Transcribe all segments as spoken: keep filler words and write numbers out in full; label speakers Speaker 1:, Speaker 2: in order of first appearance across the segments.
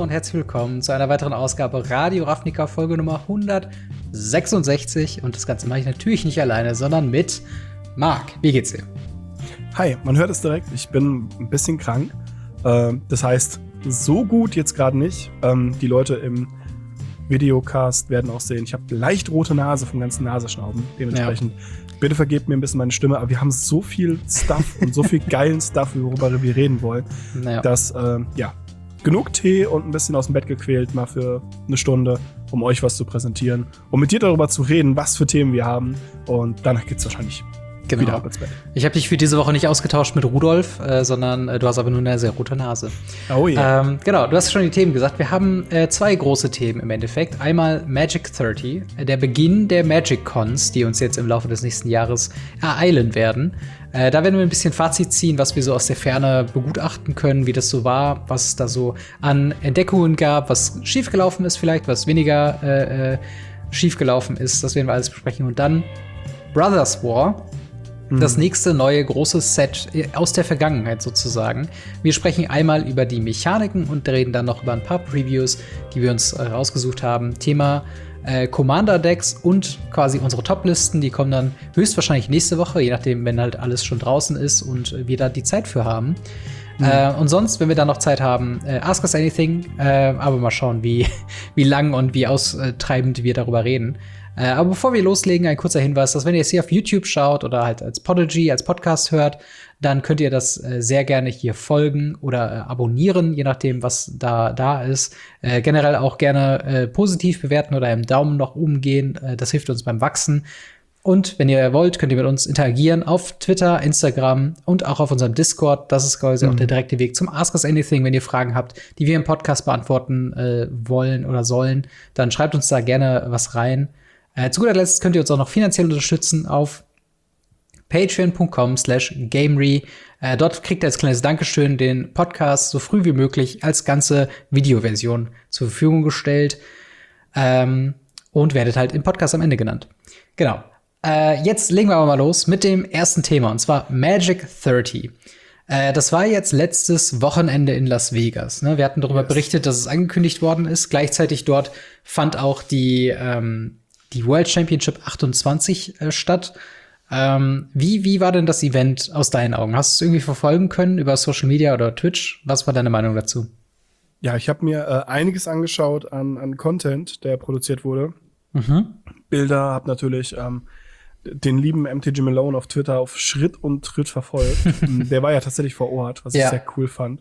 Speaker 1: und herzlich willkommen zu einer weiteren Ausgabe Radio Ravnica, Folge Nummer hundertsechsundsechzig. Und das Ganze mache ich natürlich nicht alleine, sondern mit Marc. Wie geht's dir?
Speaker 2: Hi, man hört es direkt, ich bin ein bisschen krank. Ähm, das heißt, so gut jetzt gerade nicht. Ähm, die Leute im Videocast werden auch sehen, ich habe leicht rote Nase vom ganzen Nasenschnauben. Dementsprechend, ja. Bitte vergebt mir ein bisschen meine Stimme, aber wir haben so viel Stuff und so viel geilen Stuff, worüber wir reden wollen, naja. dass, ähm, ja, genug Tee und ein bisschen aus dem Bett gequält, mal für eine Stunde, um euch was zu präsentieren, um mit dir darüber zu reden, was für Themen wir haben. Und danach geht's wahrscheinlich genau. wieder ab ins Bett.
Speaker 1: Ich habe dich für diese Woche nicht ausgetauscht mit Rudolf, äh, sondern äh, du hast aber nur eine sehr rote Nase.
Speaker 2: Oh ja.
Speaker 1: Ähm, genau, du hast schon die Themen gesagt. Wir haben äh, zwei große Themen im Endeffekt. Einmal Magic dreißig, äh, der Beginn der Magic Cons, die uns jetzt im Laufe des nächsten Jahres ereilen werden. Äh, da werden wir ein bisschen Fazit ziehen, was wir so aus der Ferne begutachten können, wie das so war, was es da so an Entdeckungen gab, was schiefgelaufen ist vielleicht, was weniger äh, äh, schiefgelaufen ist. Das werden wir alles besprechen. Und dann Brothers War. Das nächste neue große Set aus der Vergangenheit sozusagen. Wir sprechen einmal über die Mechaniken und reden dann noch über ein paar Previews, die wir uns äh, rausgesucht haben. Thema äh, Commander-Decks und quasi unsere Top-Listen. Die kommen dann höchstwahrscheinlich nächste Woche, je nachdem, wenn halt alles schon draußen ist und äh, wir da die Zeit für haben. Mhm. Äh, und sonst, wenn wir dann noch Zeit haben, äh, ask us anything. Äh, aber mal schauen, wie, wie lang und wie austreibend wir darüber reden. Äh, aber bevor wir loslegen, ein kurzer Hinweis, dass wenn ihr es hier auf YouTube schaut oder halt als Podigy, als Podcast hört, dann könnt ihr das äh, sehr gerne hier folgen oder äh, abonnieren, je nachdem, was da da ist. Äh, generell auch gerne äh, positiv bewerten oder im Daumen nach oben gehen. Äh, das hilft uns beim Wachsen. Und wenn ihr wollt, könnt ihr mit uns interagieren auf Twitter, Instagram und auch auf unserem Discord. Das ist quasi mhm. auch der direkte Weg zum Ask Us Anything. Wenn ihr Fragen habt, die wir im Podcast beantworten äh, wollen oder sollen, dann schreibt uns da gerne was rein. Äh, zu guter Letzt könnt ihr uns auch noch finanziell unterstützen auf patreon.com slash gamery. Äh, dort kriegt ihr als kleines Dankeschön den Podcast so früh wie möglich als ganze Videoversion zur Verfügung gestellt ähm, und werdet halt im Podcast am Ende genannt. Genau. Äh, jetzt legen wir aber mal los mit dem ersten Thema, und zwar Magic dreißig. Äh, das war jetzt letztes Wochenende in Las Vegas. Ne? Wir hatten darüber yes. berichtet, dass es angekündigt worden ist. Gleichzeitig dort fand auch die ähm, die World Championship achtundzwanzig äh, statt. Ähm, wie, wie war denn das Event aus deinen Augen? Hast du es irgendwie verfolgen können über Social Media oder Twitch? Was war deine Meinung dazu?
Speaker 2: Ja, ich habe mir äh, einiges angeschaut an, an Content, der produziert wurde.
Speaker 1: Mhm.
Speaker 2: Bilder, habe natürlich ähm, den lieben M T G Malone auf Twitter auf Schritt und Tritt verfolgt. Der war ja tatsächlich vor Ort, was ja. ich sehr cool fand.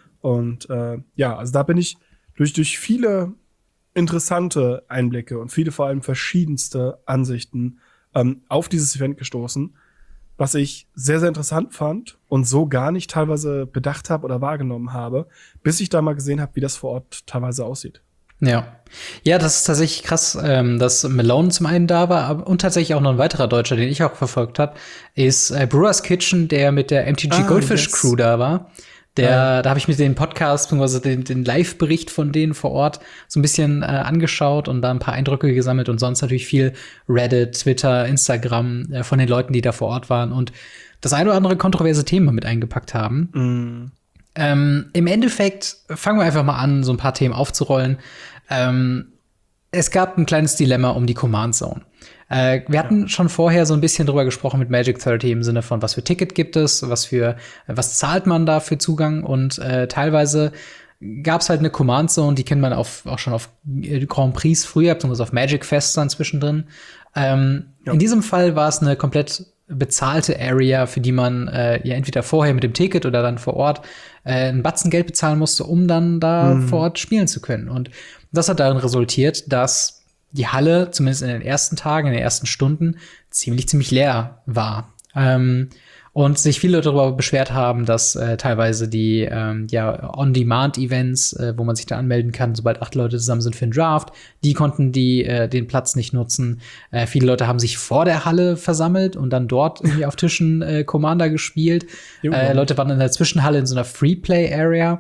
Speaker 2: Und äh, ja, also da bin ich durch, durch viele interessante Einblicke und viele vor allem verschiedenste Ansichten ähm, auf dieses Event gestoßen, was ich sehr, sehr interessant fand und so gar nicht teilweise bedacht habe oder wahrgenommen habe, bis ich da mal gesehen habe, wie das vor Ort teilweise aussieht.
Speaker 1: Ja, ja, das ist tatsächlich krass, ähm, dass Malone zum einen da war aber, und tatsächlich auch noch ein weiterer Deutscher, den ich auch verfolgt habe, ist äh, Brewers Kitchen, der mit der M T G ah, Goldfish yes. Crew da war. Der, ja. Da habe ich mir den Podcast, beziehungsweise den, den Live-Bericht von denen vor Ort so ein bisschen äh, angeschaut und da ein paar Eindrücke gesammelt und sonst natürlich viel Reddit, Twitter, Instagram äh, von den Leuten, die da vor Ort waren und das ein oder andere kontroverse Thema mit eingepackt haben.
Speaker 2: Mm.
Speaker 1: Ähm, im Endeffekt fangen wir einfach mal an, so ein paar Themen aufzurollen. Ähm, es gab ein kleines Dilemma um die Command Zone. Äh, wir hatten ja. schon vorher so ein bisschen drüber gesprochen mit Magic dreißig im Sinne von, was für Ticket gibt es, was für, was zahlt man da für Zugang und äh, teilweise gab es halt eine Command Zone, die kennt man auf, auch schon auf Grand Prix früher, beziehungsweise auf Magic Fest dann zwischendrin. Ähm, ja. In diesem Fall war es eine komplett bezahlte Area, für die man äh, ja entweder vorher mit dem Ticket oder dann vor Ort äh, einen Batzen Geld bezahlen musste, um dann da mhm. vor Ort spielen zu können. Und das hat darin resultiert, dass die Halle, zumindest in den ersten Tagen, in den ersten Stunden, ziemlich, ziemlich leer war. Ähm, und sich viele darüber beschwert haben, dass äh, teilweise die ähm, ja, On-Demand-Events, äh, wo man sich da anmelden kann, sobald acht Leute zusammen sind für einen Draft, die konnten die äh, den Platz nicht nutzen. Äh, viele Leute haben sich vor der Halle versammelt und dann dort irgendwie auf Tischen äh, Commander gespielt. Äh, Leute waren in der Zwischenhalle in so einer Free-Play-Area.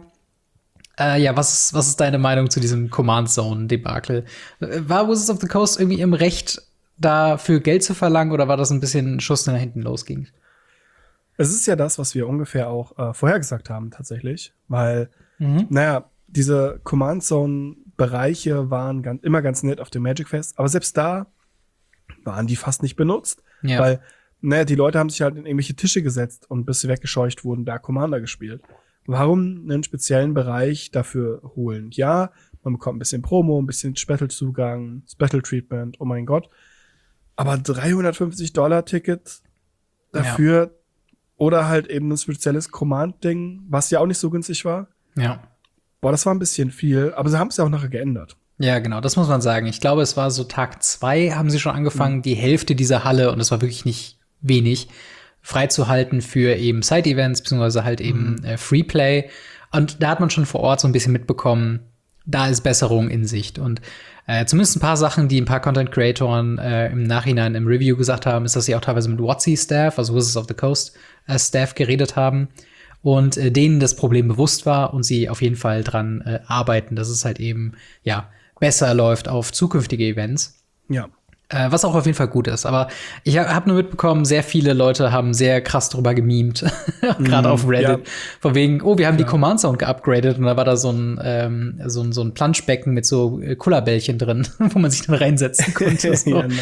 Speaker 1: Äh, ja, was ist, was ist deine Meinung zu diesem Command-Zone-Debakel? War Wizards of the Coast irgendwie im Recht, dafür Geld zu verlangen, oder war das ein bisschen ein Schuss, der nach hinten losging?
Speaker 2: Es ist ja das, was wir ungefähr auch äh, vorhergesagt haben, tatsächlich. Weil, mhm. naja, diese Command-Zone-Bereiche waren ganz, immer ganz nett auf dem Magic Fest, aber selbst da waren die fast nicht benutzt,
Speaker 1: Ja.
Speaker 2: weil, naja, die Leute haben sich halt in irgendwelche Tische gesetzt und bis sie weggescheucht wurden, da Commander gespielt. Warum einen speziellen Bereich dafür holen? Ja, man bekommt ein bisschen Promo, ein bisschen Special-Zugang, Special-Treatment, oh mein Gott. Aber dreihundertfünfzig Dollar Ticket dafür ja. Oder halt eben ein spezielles Command-Ding, was ja auch nicht so günstig war.
Speaker 1: Ja.
Speaker 2: Boah, das war ein bisschen viel, aber sie haben es ja auch nachher geändert.
Speaker 1: Ja, genau, das muss man sagen. Ich glaube, es war so Tag zwei, haben sie schon angefangen, mhm. die Hälfte dieser Halle, und das war wirklich nicht wenig, freizuhalten für eben Side-Events, beziehungsweise halt eben mhm. äh, Freeplay. Und da hat man schon vor Ort so ein bisschen mitbekommen, da ist Besserung in Sicht. Und äh, zumindest ein paar Sachen, die ein paar Content-Creatoren äh, im Nachhinein im Review gesagt haben, ist, dass sie auch teilweise mit WotC-Staff, also Wizards of the Coast äh, Staff, geredet haben und äh, denen das Problem bewusst war und sie auf jeden Fall dran äh, arbeiten, dass es halt eben, ja, besser läuft auf zukünftige Events.
Speaker 2: Ja.
Speaker 1: Äh, was auch auf jeden Fall gut ist. Aber ich habe hab nur mitbekommen, sehr viele Leute haben sehr krass drüber gemimt, gerade mm, auf Reddit. Ja. Von wegen, oh, wir haben ja. die Command Zone geupgradet und da war da so ein, ähm, so ein, so ein Planschbecken mit so äh, Kullerbällchen drin, wo man sich dann reinsetzen konnte. So. Ja, nice.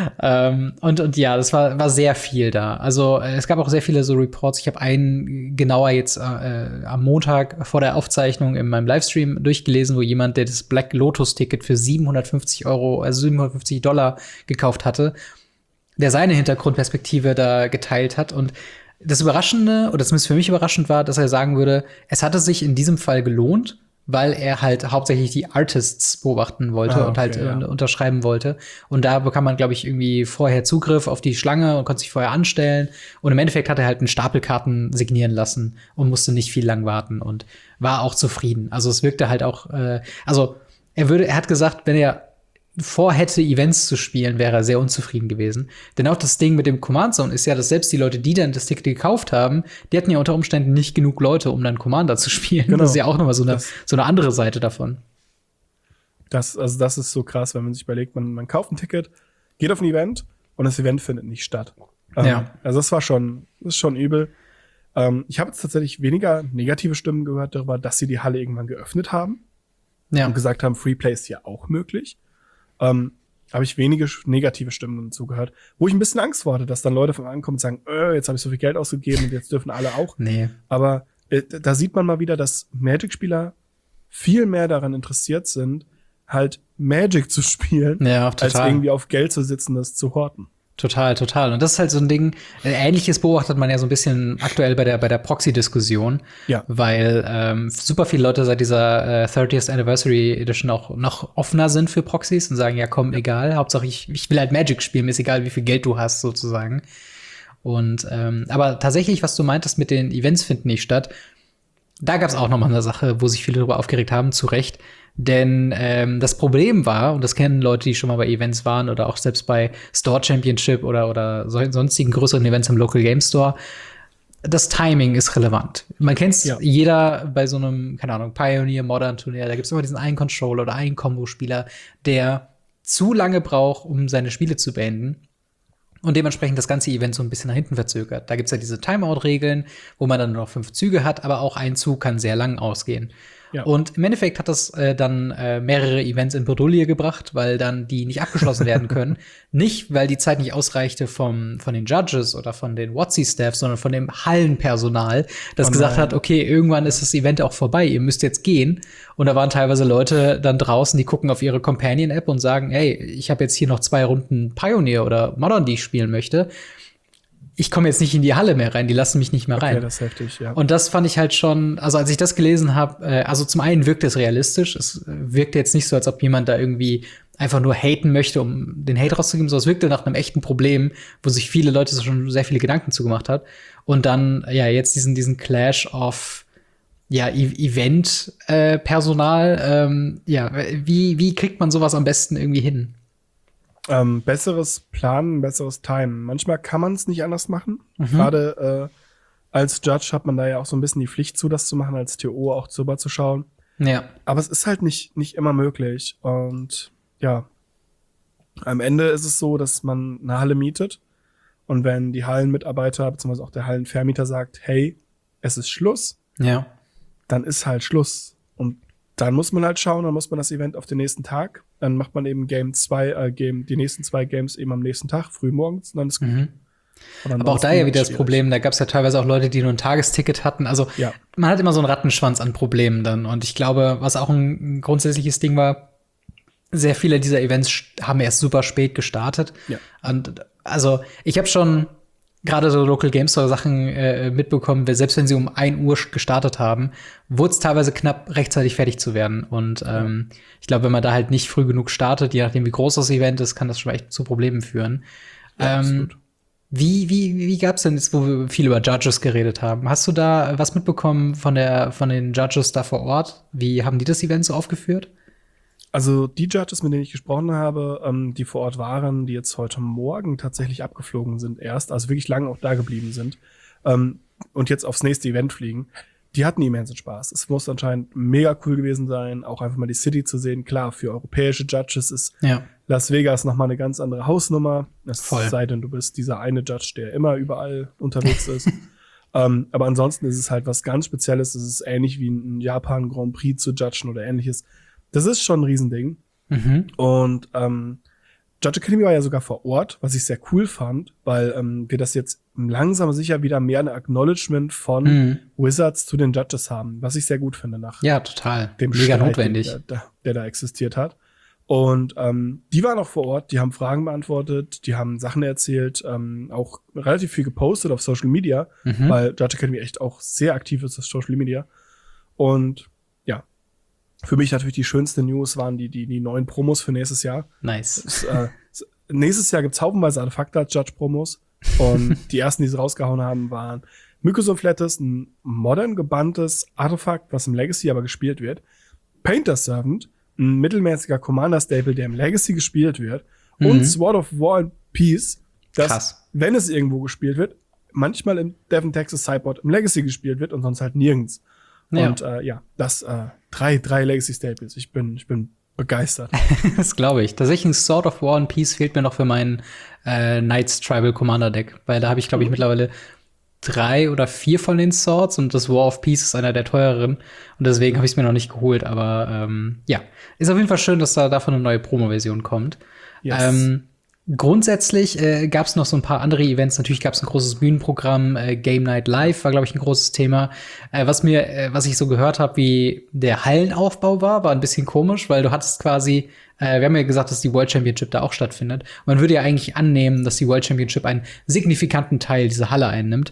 Speaker 1: ähm, und, und ja, das war, war sehr viel da. Also äh, es gab auch sehr viele so Reports. Ich habe einen genauer jetzt äh, am Montag vor der Aufzeichnung in meinem Livestream durchgelesen, wo jemand, der das Black Lotus Ticket für siebenhundertfünfzig Euro, also siebenhundertfünfzig Dollar gekauft hatte, der seine Hintergrundperspektive da geteilt hat. Und das Überraschende, oder zumindest für mich überraschend war, dass er sagen würde, es hatte sich in diesem Fall gelohnt, weil er halt hauptsächlich die Artists beobachten wollte ah, okay, und halt ja. äh, unterschreiben wollte. Und da bekam man, glaube ich, irgendwie vorher Zugriff auf die Schlange und konnte sich vorher anstellen. Und im Endeffekt hat er halt einen Stapel Karten signieren lassen und musste nicht viel lang warten und war auch zufrieden. Also es wirkte halt auch, äh, also er würde, er hat gesagt, wenn er vorhätte, Events zu spielen, wäre er sehr unzufrieden gewesen. Denn auch das Ding mit dem Command Zone ist ja, dass selbst die Leute, die dann das Ticket gekauft haben, die hatten ja unter Umständen nicht genug Leute, um dann Commander zu spielen. Genau. Das ist ja auch nochmal so eine, so eine andere Seite davon.
Speaker 2: Das, also das ist so krass, wenn man sich überlegt, man, man kauft ein Ticket, geht auf ein Event und das Event findet nicht statt. Ähm, ja. Also das war schon, das ist schon übel. Ähm, ich habe jetzt tatsächlich weniger negative Stimmen gehört darüber, dass sie die Halle irgendwann geöffnet haben. Ja. Und gesagt haben, Freeplay ist ja auch möglich. Ähm, habe ich wenige negative Stimmen dazu gehört, wo ich ein bisschen Angst vor hatte, dass dann Leute von ankommen und sagen, äh, jetzt habe ich so viel Geld ausgegeben und jetzt dürfen alle auch.
Speaker 1: Nee.
Speaker 2: Aber äh, da sieht man mal wieder, dass Magic-Spieler viel mehr daran interessiert sind, halt Magic zu spielen,
Speaker 1: ja,
Speaker 2: als irgendwie auf Geld zu sitzen, das zu horten.
Speaker 1: Total, total. Und das ist halt so ein Ding, äh, Ähnliches beobachtet man ja so ein bisschen aktuell bei der bei der Proxy-Diskussion.
Speaker 2: Ja.
Speaker 1: Weil ähm, super viele Leute seit dieser äh, thirtieth Anniversary Edition auch noch offener sind für Proxys und sagen, ja komm, egal, Hauptsache ich, ich will halt Magic spielen, mir ist egal, wie viel Geld du hast, sozusagen. Und ähm, aber tatsächlich, was du meintest mit den Events finden nicht statt, da gab's auch noch mal eine Sache, wo sich viele darüber aufgeregt haben, zu Recht. Denn ähm, das Problem war, und das kennen Leute, die schon mal bei Events waren oder auch selbst bei Store Championship oder, oder so, sonstigen größeren Events im Local Game Store, das Timing ist relevant. Man kennt's, ja. Jeder bei so einem, keine Ahnung, Pioneer, Modern Turnier, da gibt's immer diesen einen Controller oder einen Combo-Spieler, der zu lange braucht, um seine Spiele zu beenden. Und dementsprechend das ganze Event so ein bisschen nach hinten verzögert. Da gibt's ja diese Timeout-Regeln, wo man dann nur noch fünf Züge hat, aber auch ein Zug kann sehr lang ausgehen. Ja. Und im Endeffekt hat das äh, dann äh, mehrere Events in Bredouille gebracht, weil dann die nicht abgeschlossen werden können. Nicht, weil die Zeit nicht ausreichte vom, von den Judges oder von den WotC-Staff, sondern von dem Hallenpersonal, das oh gesagt hat, okay, irgendwann ist das Event auch vorbei, ihr müsst jetzt gehen. Und da waren teilweise Leute dann draußen, die gucken auf ihre Companion-App und sagen, hey, ich habe jetzt hier noch zwei Runden Pioneer oder Modern, die ich spielen möchte. Ich komme jetzt nicht in die Halle mehr rein, die lassen mich nicht mehr rein.
Speaker 2: Okay, das ist heftig, ja.
Speaker 1: Und das fand ich halt schon, also als ich das gelesen habe, äh, also zum einen wirkt es realistisch, es wirkte jetzt nicht so, als ob jemand da irgendwie einfach nur haten möchte, um den Hate rauszugeben, sondern es wirkte nach einem echten Problem, wo sich viele Leute schon sehr viele Gedanken zugemacht hat. Und dann, ja, jetzt diesen, diesen Clash of, ja, e- Event-Personal, äh, ähm, ja, wie, wie kriegt man sowas am besten irgendwie hin?
Speaker 2: Ähm, besseres Planen, besseres Timen. Manchmal kann man es nicht anders machen. Mhm. Gerade äh, als Judge hat man da ja auch so ein bisschen die Pflicht zu, das zu machen, als T O auch drüber zu schauen.
Speaker 1: Ja.
Speaker 2: Aber es ist halt nicht, nicht immer möglich. Und ja, am Ende ist es so, dass man eine Halle mietet. Und wenn die Hallenmitarbeiter, beziehungsweise auch der Hallenvermieter sagt, hey, es ist Schluss,
Speaker 1: ja,
Speaker 2: dann ist halt Schluss. Und dann muss man halt schauen, dann muss man das Event auf den nächsten Tag, dann macht man eben Game zwei, äh, Game, die nächsten zwei Games eben am nächsten Tag, früh morgens, und dann ist gut.
Speaker 1: Mhm. Aber auch da ja wieder das Problem, da gab es ja teilweise auch Leute, die nur ein Tagesticket hatten. Also
Speaker 2: ja.
Speaker 1: man hat immer so einen Rattenschwanz an Problemen dann. Und ich glaube, was auch ein grundsätzliches Ding war, sehr viele dieser Events haben erst super spät gestartet.
Speaker 2: Ja.
Speaker 1: Und also ich habe schon gerade so Local Game Store Sachen äh, mitbekommen, selbst wenn sie um ein Uhr gestartet haben, wurde es teilweise knapp rechtzeitig fertig zu werden. Und ähm, ja. ich glaube, wenn man da halt nicht früh genug startet, je nachdem wie groß das Event ist, kann das schon echt zu Problemen führen.
Speaker 2: Ja,
Speaker 1: ähm,
Speaker 2: absolut.
Speaker 1: Wie, wie, wie gab's denn jetzt, wo wir viel über Judges geredet haben? Hast du da was mitbekommen von der, von den Judges da vor Ort? Wie haben die das Event so aufgeführt?
Speaker 2: Also die Judges, mit denen ich gesprochen habe, ähm, die vor Ort waren, die jetzt heute Morgen tatsächlich abgeflogen sind erst, also wirklich lange auch da geblieben sind, ähm, und jetzt aufs nächste Event fliegen, die hatten immensen Spaß. Es muss anscheinend mega cool gewesen sein, auch einfach mal die City zu sehen. Klar, für europäische Judges ist
Speaker 1: ja.
Speaker 2: Las Vegas noch mal eine ganz andere Hausnummer. Es
Speaker 1: Voll.
Speaker 2: sei denn, du bist dieser eine Judge, der immer überall unterwegs ist. ähm, aber ansonsten ist es halt was ganz Spezielles. Es ist ähnlich wie ein Japan Grand Prix zu judgen oder ähnliches. Das ist schon ein Riesending.
Speaker 1: Mhm.
Speaker 2: Und ähm, Judge Academy war ja sogar vor Ort, was ich sehr cool fand, weil ähm, wir das jetzt langsam sicher wieder mehr ein Acknowledgement von
Speaker 1: mhm.
Speaker 2: Wizards zu den Judges haben, was ich sehr gut finde nach
Speaker 1: ja, total.
Speaker 2: dem
Speaker 1: Mega
Speaker 2: Streit,
Speaker 1: notwendig.
Speaker 2: Der, der, der da existiert hat. Und ähm, die waren auch vor Ort, die haben Fragen beantwortet, die haben Sachen erzählt, ähm, auch relativ viel gepostet auf Social Media,
Speaker 1: Mhm.
Speaker 2: weil Judge Academy echt auch sehr aktiv ist auf Social Media. Und ja, für mich natürlich die schönste News waren die, die, die neuen Promos für nächstes Jahr.
Speaker 1: Nice.
Speaker 2: Es, äh, es, nächstes Jahr gibt's haufenweise Artefakte als Judge-Promos. Und die ersten, die sie rausgehauen haben, waren Mycos und Flatus, ein modern gebanntes Artefakt, was im Legacy aber gespielt wird. Painter Servant, ein mittelmäßiger Commander-Staple, der im Legacy gespielt wird.
Speaker 1: Mhm.
Speaker 2: Und Sword of War and Peace, das,
Speaker 1: Krass.
Speaker 2: wenn es irgendwo gespielt wird, manchmal im Devon Texas Sideboard im Legacy gespielt wird und sonst halt nirgends.
Speaker 1: Ja.
Speaker 2: Und äh, ja, das äh, drei, drei Legacy-Staples. Ich bin, ich bin begeistert.
Speaker 1: Das glaube ich. Tatsächlich ein Sword of War and Peace fehlt mir noch für mein äh, Knights Tribal Commander Deck, weil da habe ich, glaube ich, mittlerweile drei oder vier von den Swords und das War of Peace ist einer der teureren und deswegen habe ich es mir noch nicht geholt, aber ähm, ja, ist auf jeden Fall schön, dass da davon eine neue Promo-Version kommt.
Speaker 2: Yes.
Speaker 1: Ähm, grundsätzlich äh, gab es noch so ein paar andere Events. Natürlich gab es ein großes Bühnenprogramm. Äh, Game Night Live war, glaube ich, ein großes Thema. Äh, was mir, äh, was ich so gehört habe, wie der Hallenaufbau war, war ein bisschen komisch, weil du hattest quasi, äh, wir haben ja gesagt, dass die World Championship da auch stattfindet. Man würde ja eigentlich annehmen, dass die World Championship einen signifikanten Teil dieser Halle einnimmt.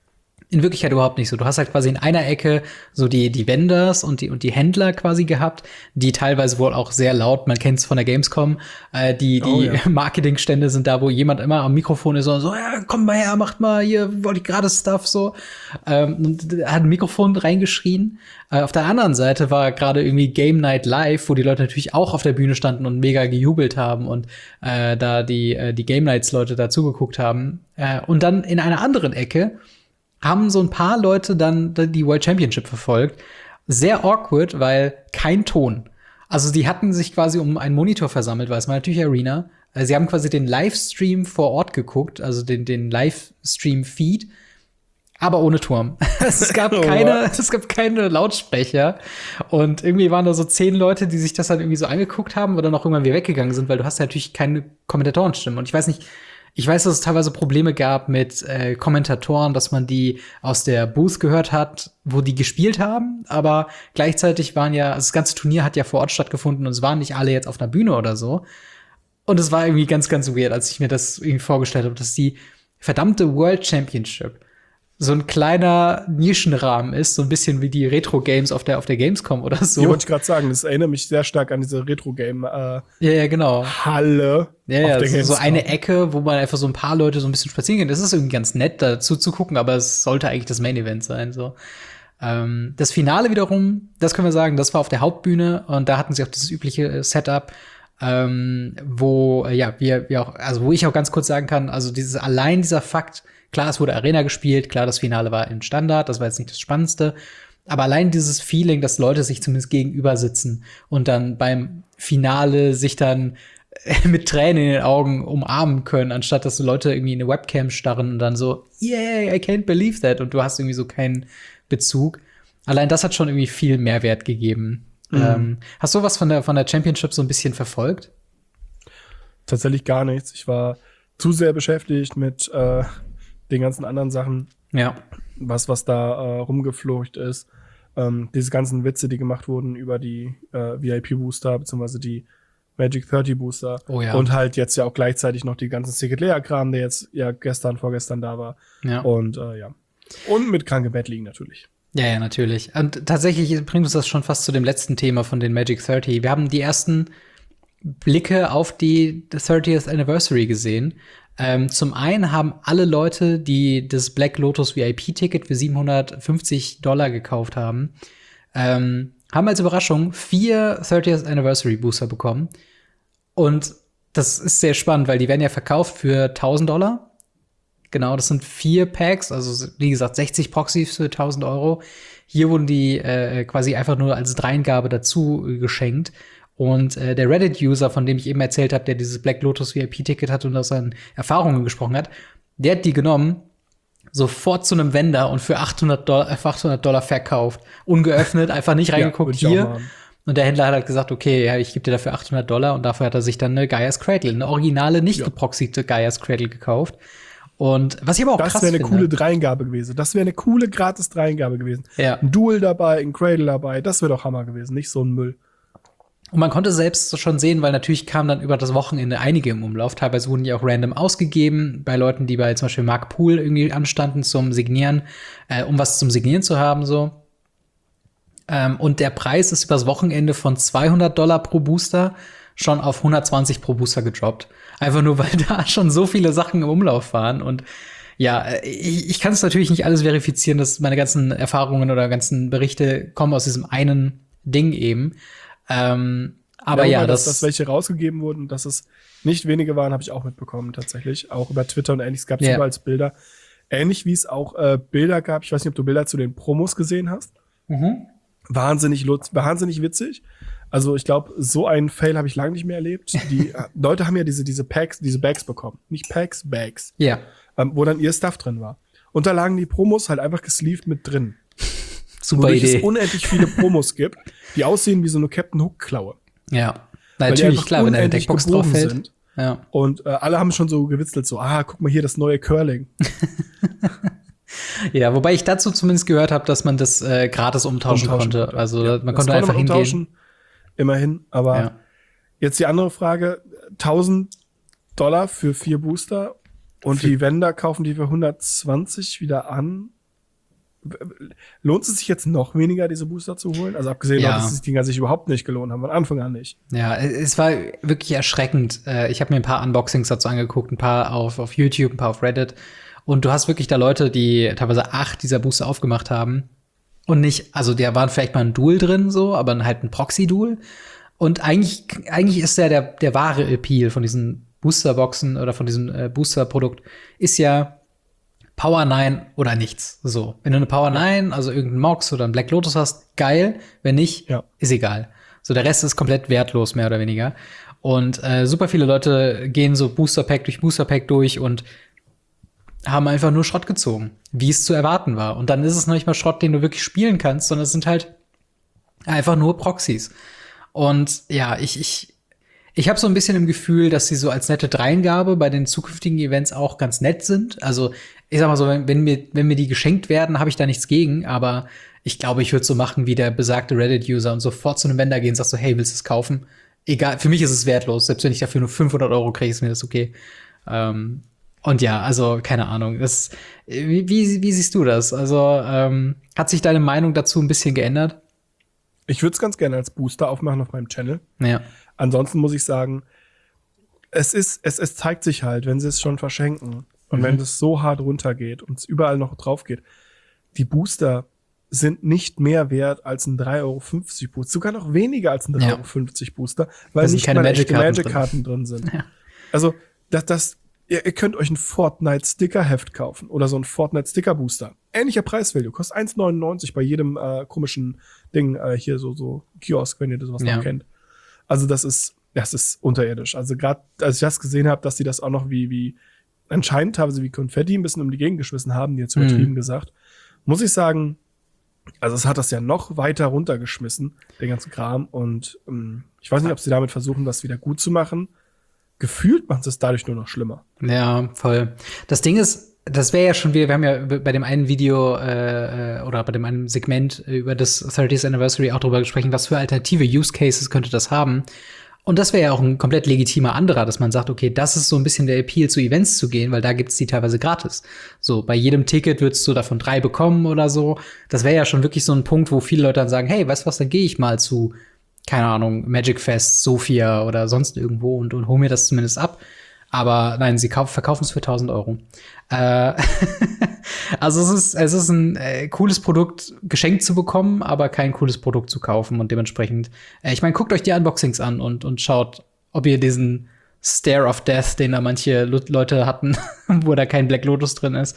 Speaker 1: In Wirklichkeit überhaupt nicht so. Du hast halt quasi in einer Ecke so die, die Vendors und die, und die Händler quasi gehabt, die teilweise wohl auch sehr laut, man kennt es von der Gamescom, äh, die, die
Speaker 2: Oh, ja.
Speaker 1: Marketingstände sind da, wo jemand immer am Mikrofon ist und so, ja, komm mal her, macht mal hier, wollte ich gerade Stuff, so. Ähm, und hat ein Mikrofon reingeschrien. Äh, auf der anderen Seite war gerade irgendwie Game Night Live, wo die Leute natürlich auch auf der Bühne standen und mega gejubelt haben und äh, da die, äh, die Game Nights Leute da zugeguckt haben. Äh, und dann in einer anderen Ecke haben so ein paar Leute dann die World Championship verfolgt. Sehr awkward, weil kein Ton. Also die hatten sich quasi um einen Monitor versammelt, weil es war natürlich Arena. Sie haben quasi den Livestream vor Ort geguckt, also den, den Livestream-Feed, aber ohne Turm. Es gab keine, es gab keine Lautsprecher. Und irgendwie waren da so zehn Leute, die sich das dann irgendwie so angeguckt haben oder noch irgendwann wieder weggegangen sind, weil du hast ja natürlich keine Kommentatorenstimme. Und ich weiß nicht, Ich weiß, dass es teilweise Probleme gab mit äh, Kommentatoren, dass man die aus der Booth gehört hat, wo die gespielt haben. Aber gleichzeitig waren ja, also das ganze Turnier hat ja vor Ort stattgefunden und es waren nicht alle jetzt auf einer Bühne oder so. Und es war irgendwie ganz, ganz weird, als ich mir das irgendwie vorgestellt habe, dass die verdammte World Championship so ein kleiner Nischenrahmen ist, so ein bisschen wie die Retro-Games auf der, auf der Gamescom oder so.
Speaker 2: Die wollte ich gerade sagen, das erinnert mich sehr stark an diese Retro-Game-Halle.
Speaker 1: Äh, ja, ja, genau.
Speaker 2: Halle
Speaker 1: Ja, ja,
Speaker 2: auf der
Speaker 1: so, so
Speaker 2: Gamescom.
Speaker 1: eine Ecke, wo man einfach so ein paar Leute so ein bisschen spazieren gehen. Das ist irgendwie ganz nett, dazu zu gucken, aber es sollte eigentlich das Main-Event sein, so. Ähm, das Finale wiederum, das können wir sagen, das war auf der Hauptbühne und da hatten sie auch dieses übliche Setup, ähm, wo, äh, ja, wir, wir auch, also wo ich auch ganz kurz sagen kann, also dieses, allein dieser Fakt, klar, es wurde Arena gespielt, klar, das Finale war im Standard, das war jetzt nicht das Spannendste, aber allein dieses Feeling, dass Leute sich zumindest gegenüber sitzen und dann beim Finale sich dann mit Tränen in den Augen umarmen können, anstatt dass so Leute irgendwie in eine Webcam starren und dann so, yeah, I can't believe that, und du hast irgendwie so keinen Bezug. Allein das hat schon irgendwie viel Mehrwert gegeben. Mhm. Ähm, hast du was von der, von der Championship so ein bisschen verfolgt?
Speaker 2: Tatsächlich gar nichts. Ich war zu sehr beschäftigt mit äh, den ganzen anderen Sachen.
Speaker 1: Ja.
Speaker 2: Was, was da äh, rumgeflocht ist. Ähm, diese ganzen Witze, die gemacht wurden über die äh, V I P-Booster, beziehungsweise die Magic dreißig Booster.
Speaker 1: Oh ja.
Speaker 2: Und halt jetzt ja auch gleichzeitig noch die ganzen Secret Lair-Kram, der jetzt ja gestern, vorgestern da war.
Speaker 1: Ja.
Speaker 2: Und äh, ja. Und mit kranke Bett liegen natürlich.
Speaker 1: Ja, ja, natürlich. Und tatsächlich bringt uns das schon fast zu dem letzten Thema von den Magic dreißig. Wir haben die ersten Blicke auf die thirtieth Anniversary gesehen. Ähm, zum einen haben alle Leute, die das Black Lotus V I P-Ticket für siebenhundertfünfzig Dollar gekauft haben, ähm, haben als Überraschung vier thirtieth Anniversary Booster bekommen. Und das ist sehr spannend, weil die werden ja verkauft für tausend Dollar. Genau, das sind vier Packs, also wie gesagt sechzig Proxys für tausend Euro. Hier wurden die äh, quasi einfach nur als Dreingabe dazu äh, geschenkt. Und äh, der Reddit-User, von dem ich eben erzählt habe, der dieses Black Lotus V I P-Ticket hat und aus seinen Erfahrungen gesprochen hat, der hat die genommen, sofort zu einem Vendor und für achthundert Dollar verkauft. Ungeöffnet, einfach nicht reingeguckt,
Speaker 2: ja,
Speaker 1: hier. Und der Händler hat halt gesagt, okay, ja, ich gebe dir dafür achthundert Dollar. Und dafür hat er sich dann eine Gaia's Cradle, eine originale, nicht ja. geproxiete Gaia's Cradle gekauft. Und was ich aber auch
Speaker 2: das
Speaker 1: krass
Speaker 2: finde. Das wäre eine
Speaker 1: finde,
Speaker 2: coole Dreingabe gewesen. Das wäre eine coole Gratis-Dreingabe gewesen.
Speaker 1: Ja.
Speaker 2: Ein Duel dabei, ein Cradle dabei. Das wäre doch Hammer gewesen, nicht so ein Müll.
Speaker 1: Und man konnte selbst schon sehen, weil natürlich kamen dann über das Wochenende einige im Umlauf. Teilweise wurden die auch random ausgegeben bei Leuten, die bei zum Beispiel Mark Poole irgendwie anstanden zum Signieren, äh, um was zum Signieren zu haben, so. Ähm, und der Preis ist übers Wochenende von zweihundert Dollar pro Booster schon auf hundertzwanzig pro Booster gedroppt. Einfach nur, weil da schon so viele Sachen im Umlauf waren. Und ja, ich, ich kann es natürlich nicht alles verifizieren, dass meine ganzen Erfahrungen oder ganzen Berichte kommen aus diesem einen Ding eben. Ähm, aber ja, ja
Speaker 2: dass,
Speaker 1: das
Speaker 2: dass welche rausgegeben wurden, dass es nicht wenige waren, habe ich auch mitbekommen tatsächlich. Auch über Twitter und ähnliches gab es
Speaker 1: yeah.
Speaker 2: überall Bilder. Ähnlich wie es auch äh, Bilder gab. Ich weiß nicht, ob du Bilder zu den Promos gesehen hast.
Speaker 1: Mhm.
Speaker 2: Wahnsinnig, wahnsinnig witzig. Also ich glaube, so einen Fail habe ich lange nicht mehr erlebt. Die äh, Leute haben ja diese, diese Packs, diese Bags bekommen. Nicht Packs, Bags.
Speaker 1: Ja.
Speaker 2: Ähm, wo dann ihr Stuff drin war. Und da lagen die Promos halt einfach gesleeved mit drin.
Speaker 1: Super
Speaker 2: Wodurch
Speaker 1: Idee.
Speaker 2: es unendlich viele Promos gibt, die aussehen wie so eine Captain Hook-Klaue.
Speaker 1: Ja, natürlich, klar, wenn eine Deckbox drauf fällt.
Speaker 2: Sind.
Speaker 1: Ja.
Speaker 2: Und äh, alle haben schon so gewitzelt, so, ah, guck mal hier, das neue Curling.
Speaker 1: Ja, wobei ich dazu zumindest gehört habe, dass man das äh, gratis umtauschen, umtauschen konnte. Also ja, man konnte einfach hingehen. Umtauschen,
Speaker 2: immerhin, aber
Speaker 1: ja.
Speaker 2: Jetzt die andere Frage, tausend Dollar für vier Booster und für die Vendor kaufen die für hundertzwanzig wieder an. Lohnt es sich jetzt noch weniger, diese Booster zu holen? Also abgesehen
Speaker 1: ja.
Speaker 2: davon, dass die Dinger sich überhaupt nicht gelohnt haben, von Anfang an nicht.
Speaker 1: Ja, es war wirklich erschreckend. Ich habe mir ein paar Unboxings dazu angeguckt, ein paar auf, auf YouTube, ein paar auf Reddit. Und du hast wirklich da Leute, die teilweise acht dieser Booster aufgemacht haben. Und nicht, also da waren vielleicht mal ein Duel drin, so, aber halt ein Proxy-Duel. Und eigentlich, eigentlich ist ja der, der wahre Appeal von diesen Boosterboxen oder von diesem äh, Booster-Produkt ist ja Power neun oder nichts. So. Wenn du eine Power neun, also irgendeinen Mox oder einen Black Lotus hast, geil. Wenn nicht,
Speaker 2: ja.
Speaker 1: ist egal. So, der Rest ist komplett wertlos, mehr oder weniger. Und äh, super viele Leute gehen so Booster-Pack durch Booster-Pack durch und haben einfach nur Schrott gezogen, wie es zu erwarten war. Und dann ist es noch nicht mal Schrott, den du wirklich spielen kannst, sondern es sind halt einfach nur Proxys. Und ja, ich, ich, ich habe so ein bisschen im Gefühl, dass sie so als nette Dreingabe bei den zukünftigen Events auch ganz nett sind. Also ich sag mal so, wenn, wenn mir, wenn mir die geschenkt werden, habe ich da nichts gegen. Aber ich glaube, ich würde so machen wie der besagte Reddit-User und sofort zu einem Vendor gehen und sagst so, hey, willst du es kaufen? Egal, für mich ist es wertlos. Selbst wenn ich dafür nur fünfhundert Euro kriege, ist mir das okay. Ähm, und ja, also keine Ahnung. Das, wie, wie, wie siehst du das? Also ähm, hat sich deine Meinung dazu ein bisschen geändert?
Speaker 2: Ich würde es ganz gerne als Booster aufmachen auf meinem Channel.
Speaker 1: Ja.
Speaker 2: Ansonsten muss ich sagen, es ist, es, es zeigt sich halt, wenn sie es schon verschenken und mhm. wenn es so hart runtergeht und es überall noch drauf geht, die Booster sind nicht mehr wert als ein drei Euro fünfzig Booster, sogar noch weniger als ein drei Euro fünfzig Booster, weil nicht
Speaker 1: keine
Speaker 2: mal echte
Speaker 1: Magic-Karten
Speaker 2: drin sind.
Speaker 1: Ja.
Speaker 2: Also, das, das, ihr, ihr könnt euch ein Fortnite-Sticker-Heft kaufen oder so ein Fortnite-Sticker-Booster. Ähnlicher Preisvalue, kostet eins neunundneunzig bei jedem äh, komischen Ding, äh, hier so, so Kiosk, wenn ihr das sowas
Speaker 1: ja.
Speaker 2: noch kennt. Also das ist, das ist unterirdisch. Also gerade, als ich das gesehen habe, dass die das auch noch wie, wie anscheinend teilweise wie Konfetti ein bisschen um die Gegend geschmissen haben, die jetzt übertrieben mhm. gesagt, muss ich sagen, Also es hat das ja noch weiter runtergeschmissen, den ganzen Kram. Und ähm, ich weiß nicht, ob sie damit versuchen, das wieder gut zu machen. Gefühlt macht es dadurch nur noch schlimmer.
Speaker 1: Ja, voll. Das Ding ist, das wäre ja schon, wir, wir haben ja bei dem einen Video äh, oder bei dem einen Segment über das thirtieth Anniversary auch darüber gesprochen, was für alternative Use Cases könnte das haben. Und das wäre ja auch ein komplett legitimer anderer, dass man sagt, okay, das ist so ein bisschen der Appeal, zu Events zu gehen, weil da gibt's die teilweise gratis. So, bei jedem Ticket würdest du davon drei bekommen oder so. Das wäre ja schon wirklich so ein Punkt, wo viele Leute dann sagen, hey, weißt du was, dann gehe ich mal zu, keine Ahnung, Magic Fest, Sofia oder sonst irgendwo und, und hol mir das zumindest ab. Aber nein, sie kauf, verkaufen es für tausend Euro. Äh, also es ist, es ist ein äh, cooles Produkt geschenkt zu bekommen, aber kein cooles Produkt zu kaufen. Und dementsprechend, äh, ich meine, guckt euch die Unboxings an und, und schaut, ob ihr diesen Stare of Death, den da manche Lu- Leute hatten, wo da kein Black Lotus drin ist,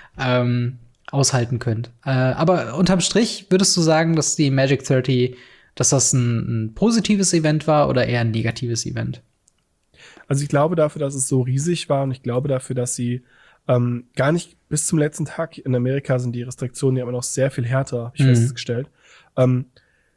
Speaker 1: ähm, aushalten könnt. Äh, aber unterm Strich würdest du sagen, dass die Magic thirty, dass das ein, ein positives Event war oder eher ein negatives Event?
Speaker 2: Also ich glaube dafür, dass es so riesig war und ich glaube dafür, dass sie ähm, gar nicht bis zum letzten Tag, in Amerika sind die Restriktionen ja immer noch sehr viel härter, habe ich
Speaker 1: Mhm.
Speaker 2: festgestellt, ähm,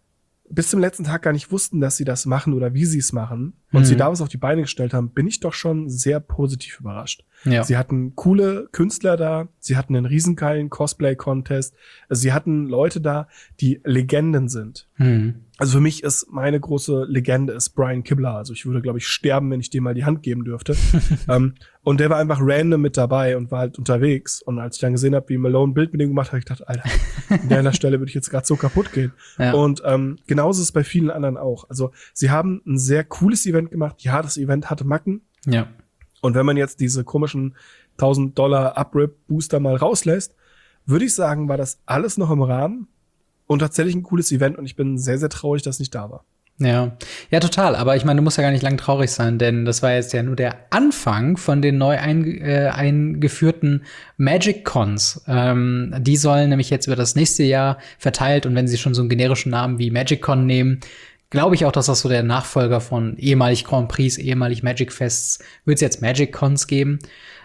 Speaker 2: bis zum letzten Tag gar nicht wussten, dass sie das machen oder wie sie es machen und
Speaker 1: Mhm.
Speaker 2: sie da was auf die Beine gestellt haben, bin ich doch schon sehr positiv überrascht.
Speaker 1: Ja.
Speaker 2: Sie hatten coole Künstler da, sie hatten einen riesengeilen Cosplay-Contest, also sie hatten Leute da, die Legenden sind.
Speaker 1: Mhm.
Speaker 2: Also für mich ist meine große Legende ist Brian Kibler. Also ich würde, glaube ich, sterben, wenn ich dem mal die Hand geben dürfte. ähm, und der war einfach random mit dabei und war halt unterwegs. Und als ich dann gesehen habe, wie Malone ein Bild mit ihm gemacht hat, habe ich gedacht, Alter, an deiner Stelle würde ich jetzt gerade so kaputt gehen.
Speaker 1: Ja.
Speaker 2: Und ähm, genauso ist es bei vielen anderen auch. Also sie haben ein sehr cooles Event gemacht. Ja, das Event hatte Macken.
Speaker 1: Ja.
Speaker 2: Und wenn man jetzt diese komischen tausend Dollar Uprip-Booster mal rauslässt, würde ich sagen, war das alles noch im Rahmen. Und tatsächlich ein cooles Event und ich bin sehr, sehr traurig, dass es nicht da war.
Speaker 1: Ja, ja, total. Aber ich meine, du musst ja gar nicht lang traurig sein, denn das war jetzt ja nur der Anfang von den neu einge äh, eingeführten Magic Cons. Ähm, die sollen nämlich jetzt über das nächste Jahr verteilt und wenn sie schon so einen generischen Namen wie Magic Con nehmen, glaube ich auch, dass das so der Nachfolger von ehemalig Grand Prix, ehemalig Magic Fests, wird es jetzt Magic Cons geben.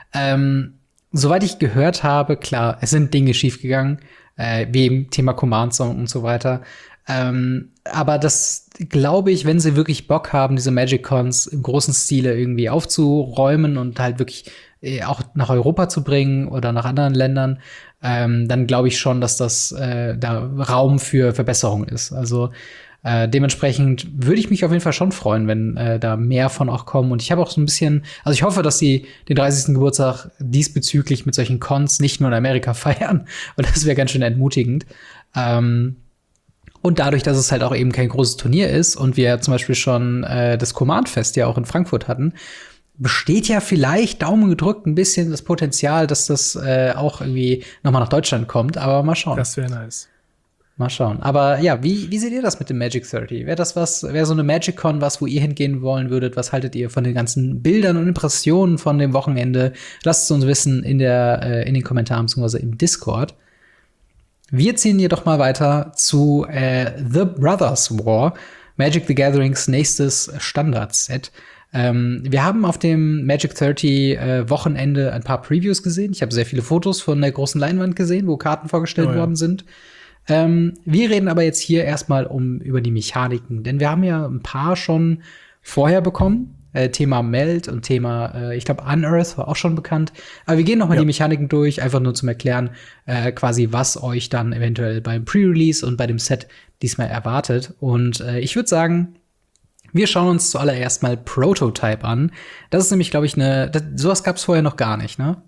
Speaker 1: Ähm, soweit ich gehört habe, klar, es sind Dinge schiefgegangen. Äh, wie im Thema Command Zone und so weiter. Ähm, aber das glaube ich, wenn sie wirklich Bock haben, diese Magic Cons im großen Stile irgendwie aufzuräumen und halt wirklich äh, auch nach Europa zu bringen oder nach anderen Ländern, ähm, dann glaube ich schon, dass das äh, da Raum für Verbesserung ist. Also Äh, dementsprechend würde ich mich auf jeden Fall schon freuen, wenn äh, da mehr von auch kommen. Und ich habe auch so ein bisschen, also ich hoffe, dass sie den dreißigsten Geburtstag diesbezüglich mit solchen Cons nicht nur in Amerika feiern, weil das wäre ganz schön entmutigend. Ähm, und dadurch, dass es halt auch eben kein großes Turnier ist und wir zum Beispiel schon äh, das Command-Fest ja auch in Frankfurt hatten, besteht ja vielleicht, Daumen gedrückt, ein bisschen das Potenzial, dass das äh, auch irgendwie noch mal nach Deutschland kommt. Aber mal schauen.
Speaker 2: Das wäre nice.
Speaker 1: Mal schauen. Aber ja, wie, wie seht ihr das mit dem Magic thirty? Wäre das was, wäre so eine Magic Con was, wo ihr hingehen wollen würdet? Was haltet ihr von den ganzen Bildern und Impressionen von dem Wochenende? Lasst es uns wissen in der, äh, in den Kommentaren bzw. im Discord. Wir ziehen hier doch mal weiter zu äh, The Brothers War, Magic the Gatherings nächstes Standard-Set. Ähm, wir haben auf dem Magic thirty äh, Wochenende ein paar Previews gesehen. Ich habe sehr viele Fotos von der großen Leinwand gesehen, wo Karten vorgestellt
Speaker 2: Oh ja.
Speaker 1: worden sind. Ähm, wir reden aber jetzt hier erstmal um über die Mechaniken, denn wir haben ja ein paar schon vorher bekommen. Äh, Thema Meld und Thema, äh, ich glaube, Unearth war auch schon bekannt. Aber wir gehen noch mal
Speaker 2: Ja.
Speaker 1: die Mechaniken durch, einfach nur zum Erklären, äh, quasi, was euch dann eventuell beim Pre-Release und bei dem Set diesmal erwartet. Und äh, ich würde sagen, wir schauen uns zuallererst mal Prototype an. Das ist nämlich, glaube ich, eine, das, sowas gab es vorher noch gar nicht, ne?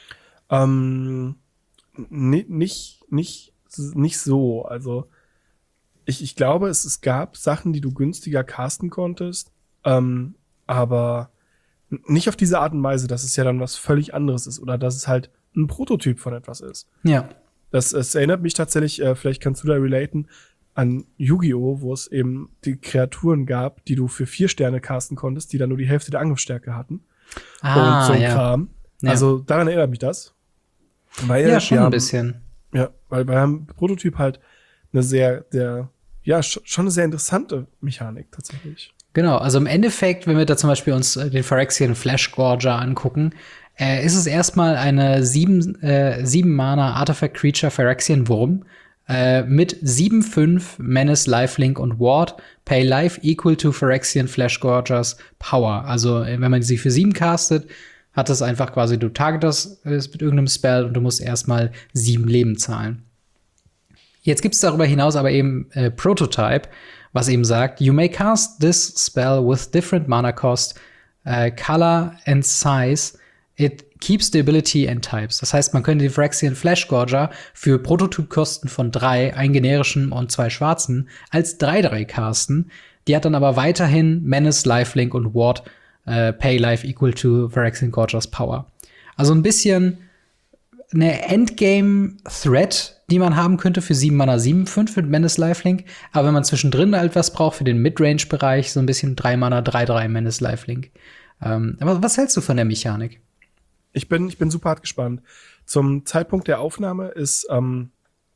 Speaker 2: Ähm, ni- nicht, nicht, nicht so. Also, ich, ich glaube, es, es gab Sachen, die du günstiger casten konntest, ähm, aber n- nicht auf diese Art und Weise, dass es ja dann was völlig anderes ist oder dass es halt ein Prototyp von etwas ist.
Speaker 1: Ja.
Speaker 2: Das, es erinnert mich tatsächlich, äh, vielleicht kannst du da relaten, an Yu-Gi-Oh!, wo es eben die Kreaturen gab, die du für vier Sterne casten konntest, die dann nur die Hälfte der Angriffsstärke hatten.
Speaker 1: Ah,
Speaker 2: und so ein
Speaker 1: ja.
Speaker 2: Kram.
Speaker 1: Ja.
Speaker 2: Also daran erinnert mich das. Weil
Speaker 1: Ja, schon
Speaker 2: wir
Speaker 1: ein
Speaker 2: haben,
Speaker 1: bisschen.
Speaker 2: Ja, weil wir haben Prototyp halt eine sehr, der, ja, sch- schon eine sehr interessante Mechanik tatsächlich.
Speaker 1: Genau, also im Endeffekt, wenn wir da zum Beispiel uns äh, den Phyrexian Flash Gorger angucken, äh, ist es erstmal eine sieben, äh, sieben Mana Artifact Creature Phyrexian Wurm. Äh, mit sieben fünf Menace, Lifelink und Ward. Pay Life equal to Phyrexian Flash Gorgers Power. Also, wenn man sie für sieben castet, hat das einfach quasi, du targetest es mit irgendeinem Spell und du musst erstmal sieben Leben zahlen. Jetzt gibt es darüber hinaus aber eben äh, Prototype, was eben sagt, you may cast this spell with different mana cost, uh, color and size. It keeps the ability and types. Das heißt, man könnte den Phyrexian Flash Gorger für Prototypkosten von drei, einen generischen und zwei schwarzen, als drei drei casten. Die hat dann aber weiterhin Menace, Lifelink und Ward, uh, Pay Life equal to Phyrexian Gorger's Power. Also ein bisschen eine Endgame-Threat, die man haben könnte für sieben Mana, sieben fünf mit Menace, Lifelink. Aber wenn man zwischendrin halt was braucht für den Midrange-Bereich, so ein bisschen drei Mana, drei drei Menace, Lifelink. Ähm, aber was hältst du von der Mechanik?
Speaker 2: Ich bin, ich bin super hart gespannt. Zum Zeitpunkt der Aufnahme ist ähm,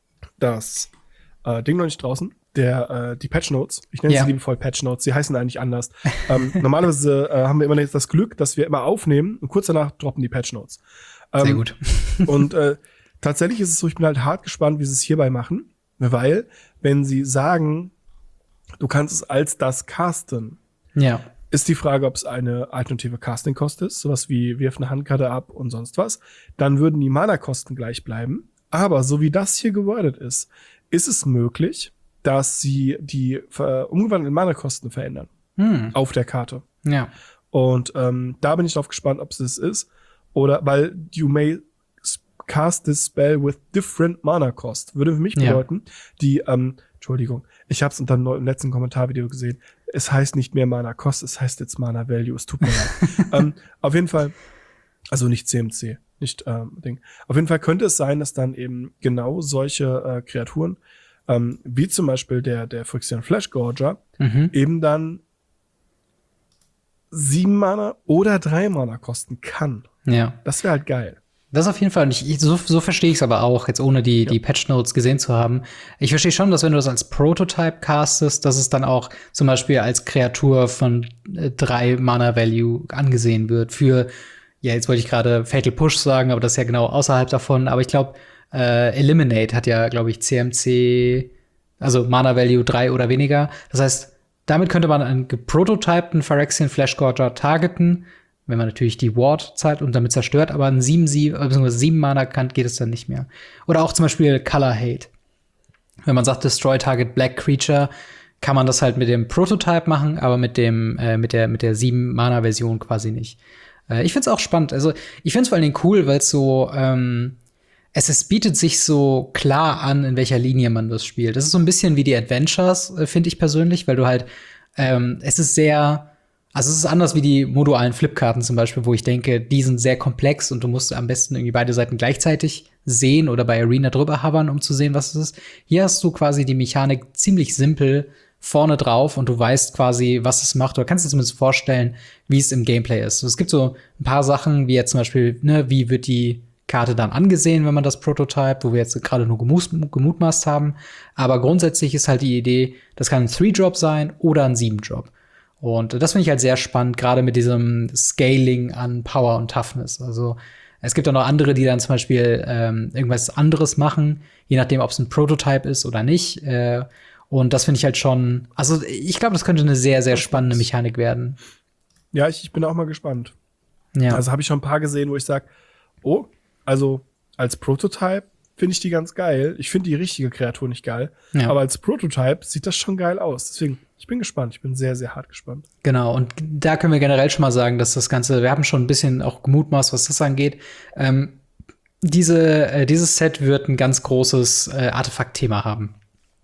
Speaker 2: das äh, Ding noch nicht draußen. Der, äh, die Patch Notes. Ich nenne
Speaker 1: ja.
Speaker 2: sie liebevoll Patch Notes. Sie heißen eigentlich anders. ähm, normalerweise äh, haben wir immer jetzt das Glück, dass wir immer aufnehmen und kurz danach droppen die Patch Notes. Ähm,
Speaker 1: Sehr gut.
Speaker 2: und äh, tatsächlich ist es so, ich bin halt hart gespannt, wie sie es hierbei machen. Weil, wenn sie sagen, du kannst es als das casten,
Speaker 1: ja.
Speaker 2: ist die Frage, ob es eine alternative Casting-Kost ist, sowas wie wirf eine Handkarte ab und sonst was. Dann würden die Mana-Kosten gleich bleiben. Aber so wie das hier gewordet ist, ist es möglich, dass sie die äh, umgewandelten Mana-Kosten verändern.
Speaker 1: Hm.
Speaker 2: Auf der Karte.
Speaker 1: Ja.
Speaker 2: Und ähm, da bin ich drauf gespannt, ob es das ist. Oder, weil you may cast this spell with different Mana Cost. Würde für mich bedeuten, ja. die, ähm, Entschuldigung, ich habe es unter dem letzten Kommentarvideo gesehen. Es heißt nicht mehr Mana Cost, es heißt jetzt Mana Value. Es tut mir leid. ähm, auf jeden Fall, also nicht C M C, nicht ähm, Ding. Auf jeden Fall könnte es sein, dass dann eben genau solche äh, Kreaturen, ähm, wie zum Beispiel der der Phyrexian Flash Gorger, mhm. eben dann sieben Mana oder drei Mana kosten kann.
Speaker 1: Ja.
Speaker 2: Das wäre halt geil.
Speaker 1: Das auf jeden Fall. Und ich, so, so verstehe ich es aber auch, jetzt ohne die,
Speaker 2: ja.
Speaker 1: die Patch-Notes gesehen zu haben. Ich verstehe schon, dass wenn du das als Prototype castest, dass es dann auch zum Beispiel als Kreatur von äh, drei Mana-Value angesehen wird. Für, ja, jetzt wollte ich gerade Fatal Push sagen, aber das ist ja genau außerhalb davon. Aber ich glaube, äh, Eliminate hat ja, glaube ich, C M C, also Mana-Value drei oder weniger. Das heißt, damit könnte man einen geprototypten Phyrexian Flash Gorger targeten, wenn man natürlich die Ward zahlt und damit zerstört, aber ein sieben sieben Mana kann, geht es dann nicht mehr. Oder auch zum Beispiel Color Hate. Wenn man sagt, Destroy Target Black Creature, kann man das halt mit dem Prototype machen, aber mit dem äh, mit der mit der sieben Mana Version quasi nicht. Äh, ich find's auch spannend. Also ich find's vor allen Dingen cool, weil es so ähm, es, es bietet sich so klar an, in welcher Linie man das spielt. Das ist so ein bisschen wie die Adventures, äh, finde ich persönlich, weil du halt ähm, es ist sehr Also es ist anders wie die modualen Flipkarten zum Beispiel, wo ich denke, die sind sehr komplex und du musst am besten irgendwie beide Seiten gleichzeitig sehen oder bei Arena drüber hovern, um zu sehen, was es ist. Hier hast du quasi die Mechanik ziemlich simpel vorne drauf und du weißt quasi, was es macht. Oder kannst dir zumindest vorstellen, wie es im Gameplay ist. Es gibt so ein paar Sachen, wie jetzt zum Beispiel, ne, wie wird die Karte dann angesehen, wenn man das Prototype, wo wir jetzt gerade nur gemutmaßt haben. Aber grundsätzlich ist halt die Idee, das kann ein Three-Drop sein oder ein Sieben-Drop. Und das finde ich halt sehr spannend, gerade mit diesem Scaling an Power und Toughness. Also es gibt auch noch andere, die dann zum Beispiel ähm, irgendwas anderes machen, je nachdem, ob es ein Prototype ist oder nicht. Äh, und das finde ich halt schon, also ich glaube, das könnte eine sehr, sehr spannende Mechanik werden.
Speaker 2: Ja, ich, ich bin auch mal gespannt.
Speaker 1: Ja.
Speaker 2: Also habe ich schon ein paar gesehen, wo ich sage, oh, also als Prototype finde ich die ganz geil. Ich finde die richtige Kreatur nicht geil. Ja. Aber als Prototype sieht das schon geil aus. Deswegen, ich bin gespannt. Ich bin sehr, sehr hart gespannt.
Speaker 1: Genau, und da können wir generell schon mal sagen, dass das Ganze, wir haben schon ein bisschen auch gemutmaßt, was das angeht. Ähm, diese, äh, dieses Set wird ein ganz großes äh, Artefakt-Thema haben.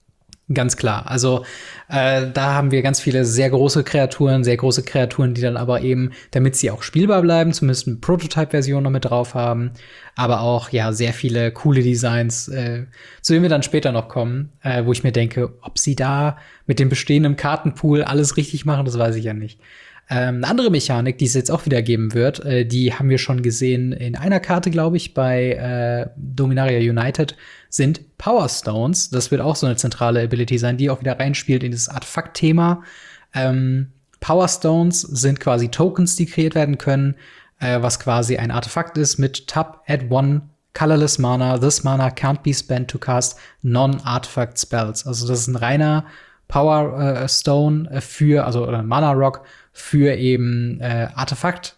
Speaker 1: Ganz klar. Also äh, da haben wir ganz viele sehr große Kreaturen, sehr große Kreaturen, die dann aber eben, damit sie auch spielbar bleiben, zumindest eine Prototype-Version noch mit drauf haben, aber auch ja sehr viele coole Designs, äh, zu denen wir dann später noch kommen, äh, wo ich mir denke, ob sie da mit dem bestehenden Kartenpool alles richtig machen, das weiß ich ja nicht. Ähm, eine andere Mechanik, die es jetzt auch wieder geben wird, äh, die haben wir schon gesehen in einer Karte, glaube ich, bei äh, Dominaria United, sind Power Stones. Das wird auch so eine zentrale Ability sein, die auch wieder reinspielt in das Artefakt-Thema. Ähm, Power Stones sind quasi Tokens, die kreiert werden können, äh, was quasi ein Artefakt ist mit Tap, Add One colorless mana. This mana can't be spent to cast non-artifact spells. Also das ist ein reiner Power äh, Stone für, also oder ein Mana Rock für eben äh, Artefakt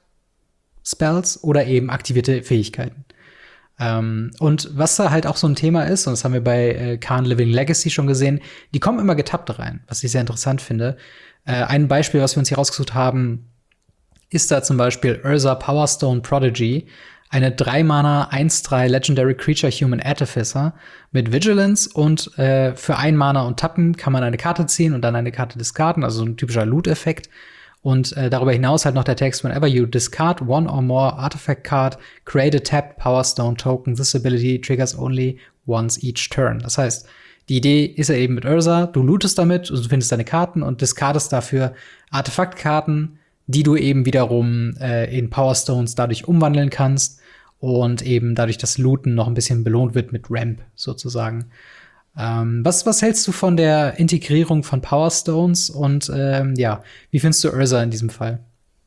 Speaker 1: Spells oder eben aktivierte Fähigkeiten. Ähm, und was da halt auch so ein Thema ist, und das haben wir bei äh, Khan Living Legacy schon gesehen, die kommen immer getappt rein, was ich sehr interessant finde. Äh, ein Beispiel, was wir uns hier rausgesucht haben, ist da zum Beispiel Urza Powerstone Prodigy, eine drei Mana eins drei Legendary Creature Human Artificer mit Vigilance und äh, für ein Mana und Tappen kann man eine Karte ziehen und dann eine Karte discarden, also so ein typischer Loot-Effekt. Und äh, darüber hinaus halt noch der Text: Whenever you discard one or more artifact card, create a tapped Power Stone Token. This ability triggers only once each turn. Das heißt, die Idee ist ja eben mit Urza, du lootest damit, also du findest deine Karten und discardest dafür Artefaktkarten, die du eben wiederum äh, in Power Stones dadurch umwandeln kannst und eben dadurch das Looten noch ein bisschen belohnt wird mit Ramp sozusagen. Ähm, was, was hältst du von der Integrierung von Power Stones und ähm, ja, wie findest du Urza in diesem Fall?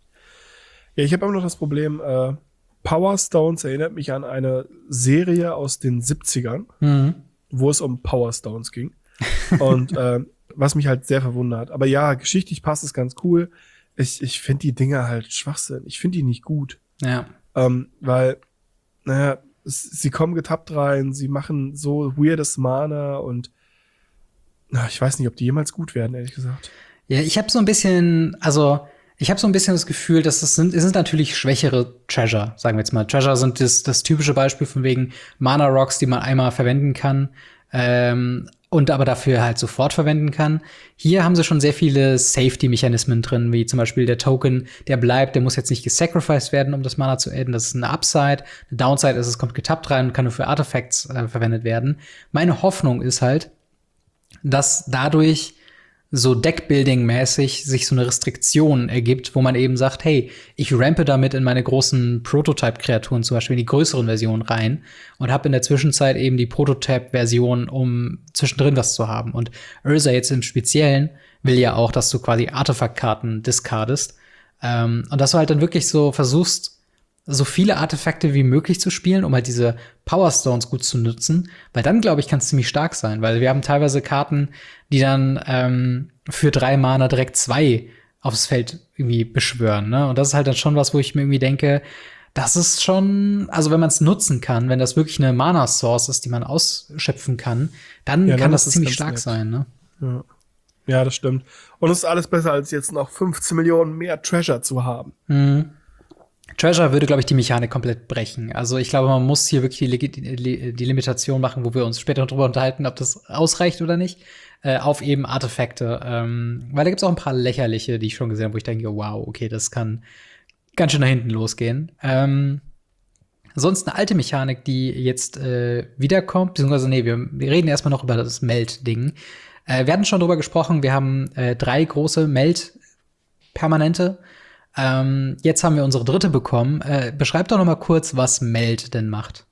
Speaker 2: Ja, ich habe immer noch das Problem, äh, Power Stones erinnert mich an eine Serie aus den siebzigern, mhm. wo es um Power Stones ging. Und äh, was mich halt sehr verwundert. Aber ja, geschichtlich passt es ganz cool. Ich, ich finde die Dinger halt Schwachsinn. Ich finde die nicht gut.
Speaker 1: Ja.
Speaker 2: Ähm, weil, naja, es, sie kommen getappt rein, sie machen so weirdes Mana und na, ich weiß nicht, ob die jemals gut werden, ehrlich gesagt.
Speaker 1: Ja, ich habe so ein bisschen, also ich habe so ein bisschen das Gefühl, dass es sind, es sind natürlich schwächere Treasure, sagen wir jetzt mal. Treasure sind das, das typische Beispiel von wegen Mana Rocks, die man einmal verwenden kann. Ähm, und aber dafür halt sofort verwenden kann. Hier haben sie schon sehr viele Safety-Mechanismen drin, wie zum Beispiel der Token, der bleibt, der muss jetzt nicht gesacrificed werden, um das Mana zu adden. Das ist eine Upside. Eine Downside ist, es kommt getappt rein und kann nur für Artifacts äh, verwendet werden. Meine Hoffnung ist halt, dass dadurch so Deckbuilding-mäßig sich so eine Restriktion ergibt, wo man eben sagt, hey, ich rampe damit in meine großen Prototype-Kreaturen, zum Beispiel in die größeren Versionen rein und habe in der Zwischenzeit eben die Prototype-Version, um zwischendrin was zu haben. Und Urza jetzt im Speziellen will ja auch, dass du quasi Artefaktkarten discardest. Ähm, und dass du halt dann wirklich so versuchst, so viele Artefakte wie möglich zu spielen, um halt diese Power Stones gut zu nutzen, weil dann, glaube ich, kann es ziemlich stark sein, weil wir haben teilweise Karten, die dann ähm, für drei Mana direkt zwei aufs Feld irgendwie beschwören, ne? Und das ist halt dann schon was, wo ich mir irgendwie denke, das ist schon, also wenn man es nutzen kann, wenn das wirklich eine Mana-Source ist, die man ausschöpfen kann, dann
Speaker 2: ja,
Speaker 1: kann
Speaker 2: dann
Speaker 1: das
Speaker 2: ist
Speaker 1: ziemlich stark
Speaker 2: nett.
Speaker 1: sein, ne?
Speaker 2: Ja. Ja, das stimmt. Und es ist alles besser, als jetzt noch fünfzehn Millionen mehr Treasure zu haben.
Speaker 1: Mhm. Treasure würde, glaube ich, die Mechanik komplett brechen. Also ich glaube, man muss hier wirklich die, die, die Limitation machen, wo wir uns später drüber unterhalten, ob das ausreicht oder nicht, äh, auf eben Artefakte. Ähm, weil da gibt's auch ein paar lächerliche, die ich schon gesehen habe, wo ich denke, wow, okay, das kann ganz schön nach hinten losgehen. Ähm, sonst eine alte Mechanik, die jetzt äh, wiederkommt, beziehungsweise, nee, wir, wir reden erstmal noch über das Meld-Ding. Äh, wir hatten schon drüber gesprochen, wir haben äh, drei große Meld-Permanente. Ähm, jetzt haben wir unsere dritte bekommen. Äh, beschreib doch noch mal kurz, was Meld denn macht.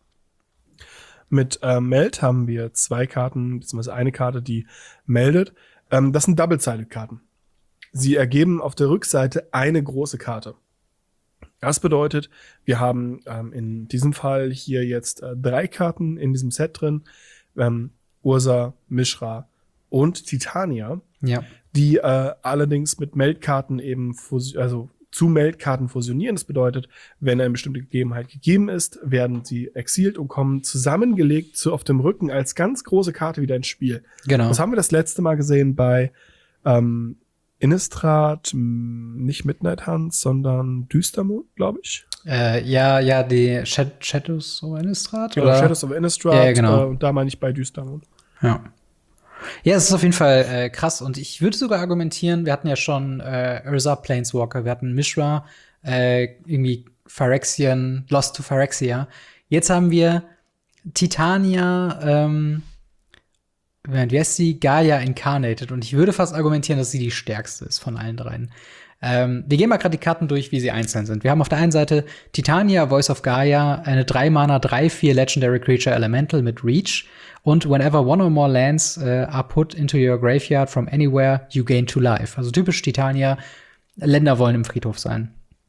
Speaker 2: Mit äh, Meld haben wir zwei Karten, beziehungsweise eine Karte, die meldet. Ähm, das sind Double-Sided-Karten. Sie ergeben auf der Rückseite eine große Karte. Das bedeutet, wir haben ähm, in diesem Fall hier jetzt äh, drei Karten in diesem Set drin. Ähm, Urza, Mishra und Titania.
Speaker 1: Ja.
Speaker 2: Die äh, allerdings mit Meldkarten eben, fus- also zu Meldkarten fusionieren. Das bedeutet, wenn eine bestimmte Gegebenheit gegeben ist, werden sie exiliert und kommen zusammengelegt zu auf dem Rücken als ganz große Karte wieder ins Spiel.
Speaker 1: Genau.
Speaker 2: Das haben wir das letzte Mal gesehen bei ähm, Innistrad, m, nicht Midnight Hunt, sondern Düstermond, glaube ich.
Speaker 1: Äh, ja, ja, die Shad- Shadows of Innistrad?
Speaker 2: Genau,
Speaker 1: oder?
Speaker 2: Shadows of Innistrad.
Speaker 1: Ja, genau.
Speaker 2: Äh, und da meine ich bei Düstermond.
Speaker 1: Ja. Ja, es ist auf jeden Fall äh, krass. Und ich würde sogar argumentieren, wir hatten ja schon äh, Urza Planeswalker, wir hatten Mishra, äh, irgendwie Phyrexian, Lost to Phyrexia. Jetzt haben wir Titania, ähm, wie heißt sie? Gaia Incarnated. Und ich würde fast argumentieren, dass sie die stärkste ist von allen dreien. Ähm, wir gehen mal gerade die Karten durch, wie sie einzeln sind. Wir haben auf der einen Seite Titania, Voice of Gaia, eine drei Mana drei vier Legendary Creature Elemental mit Reach. Und whenever one or more lands uh, are put into your graveyard from anywhere, you gain two life. Also typisch Titania, Länder wollen im Friedhof sein.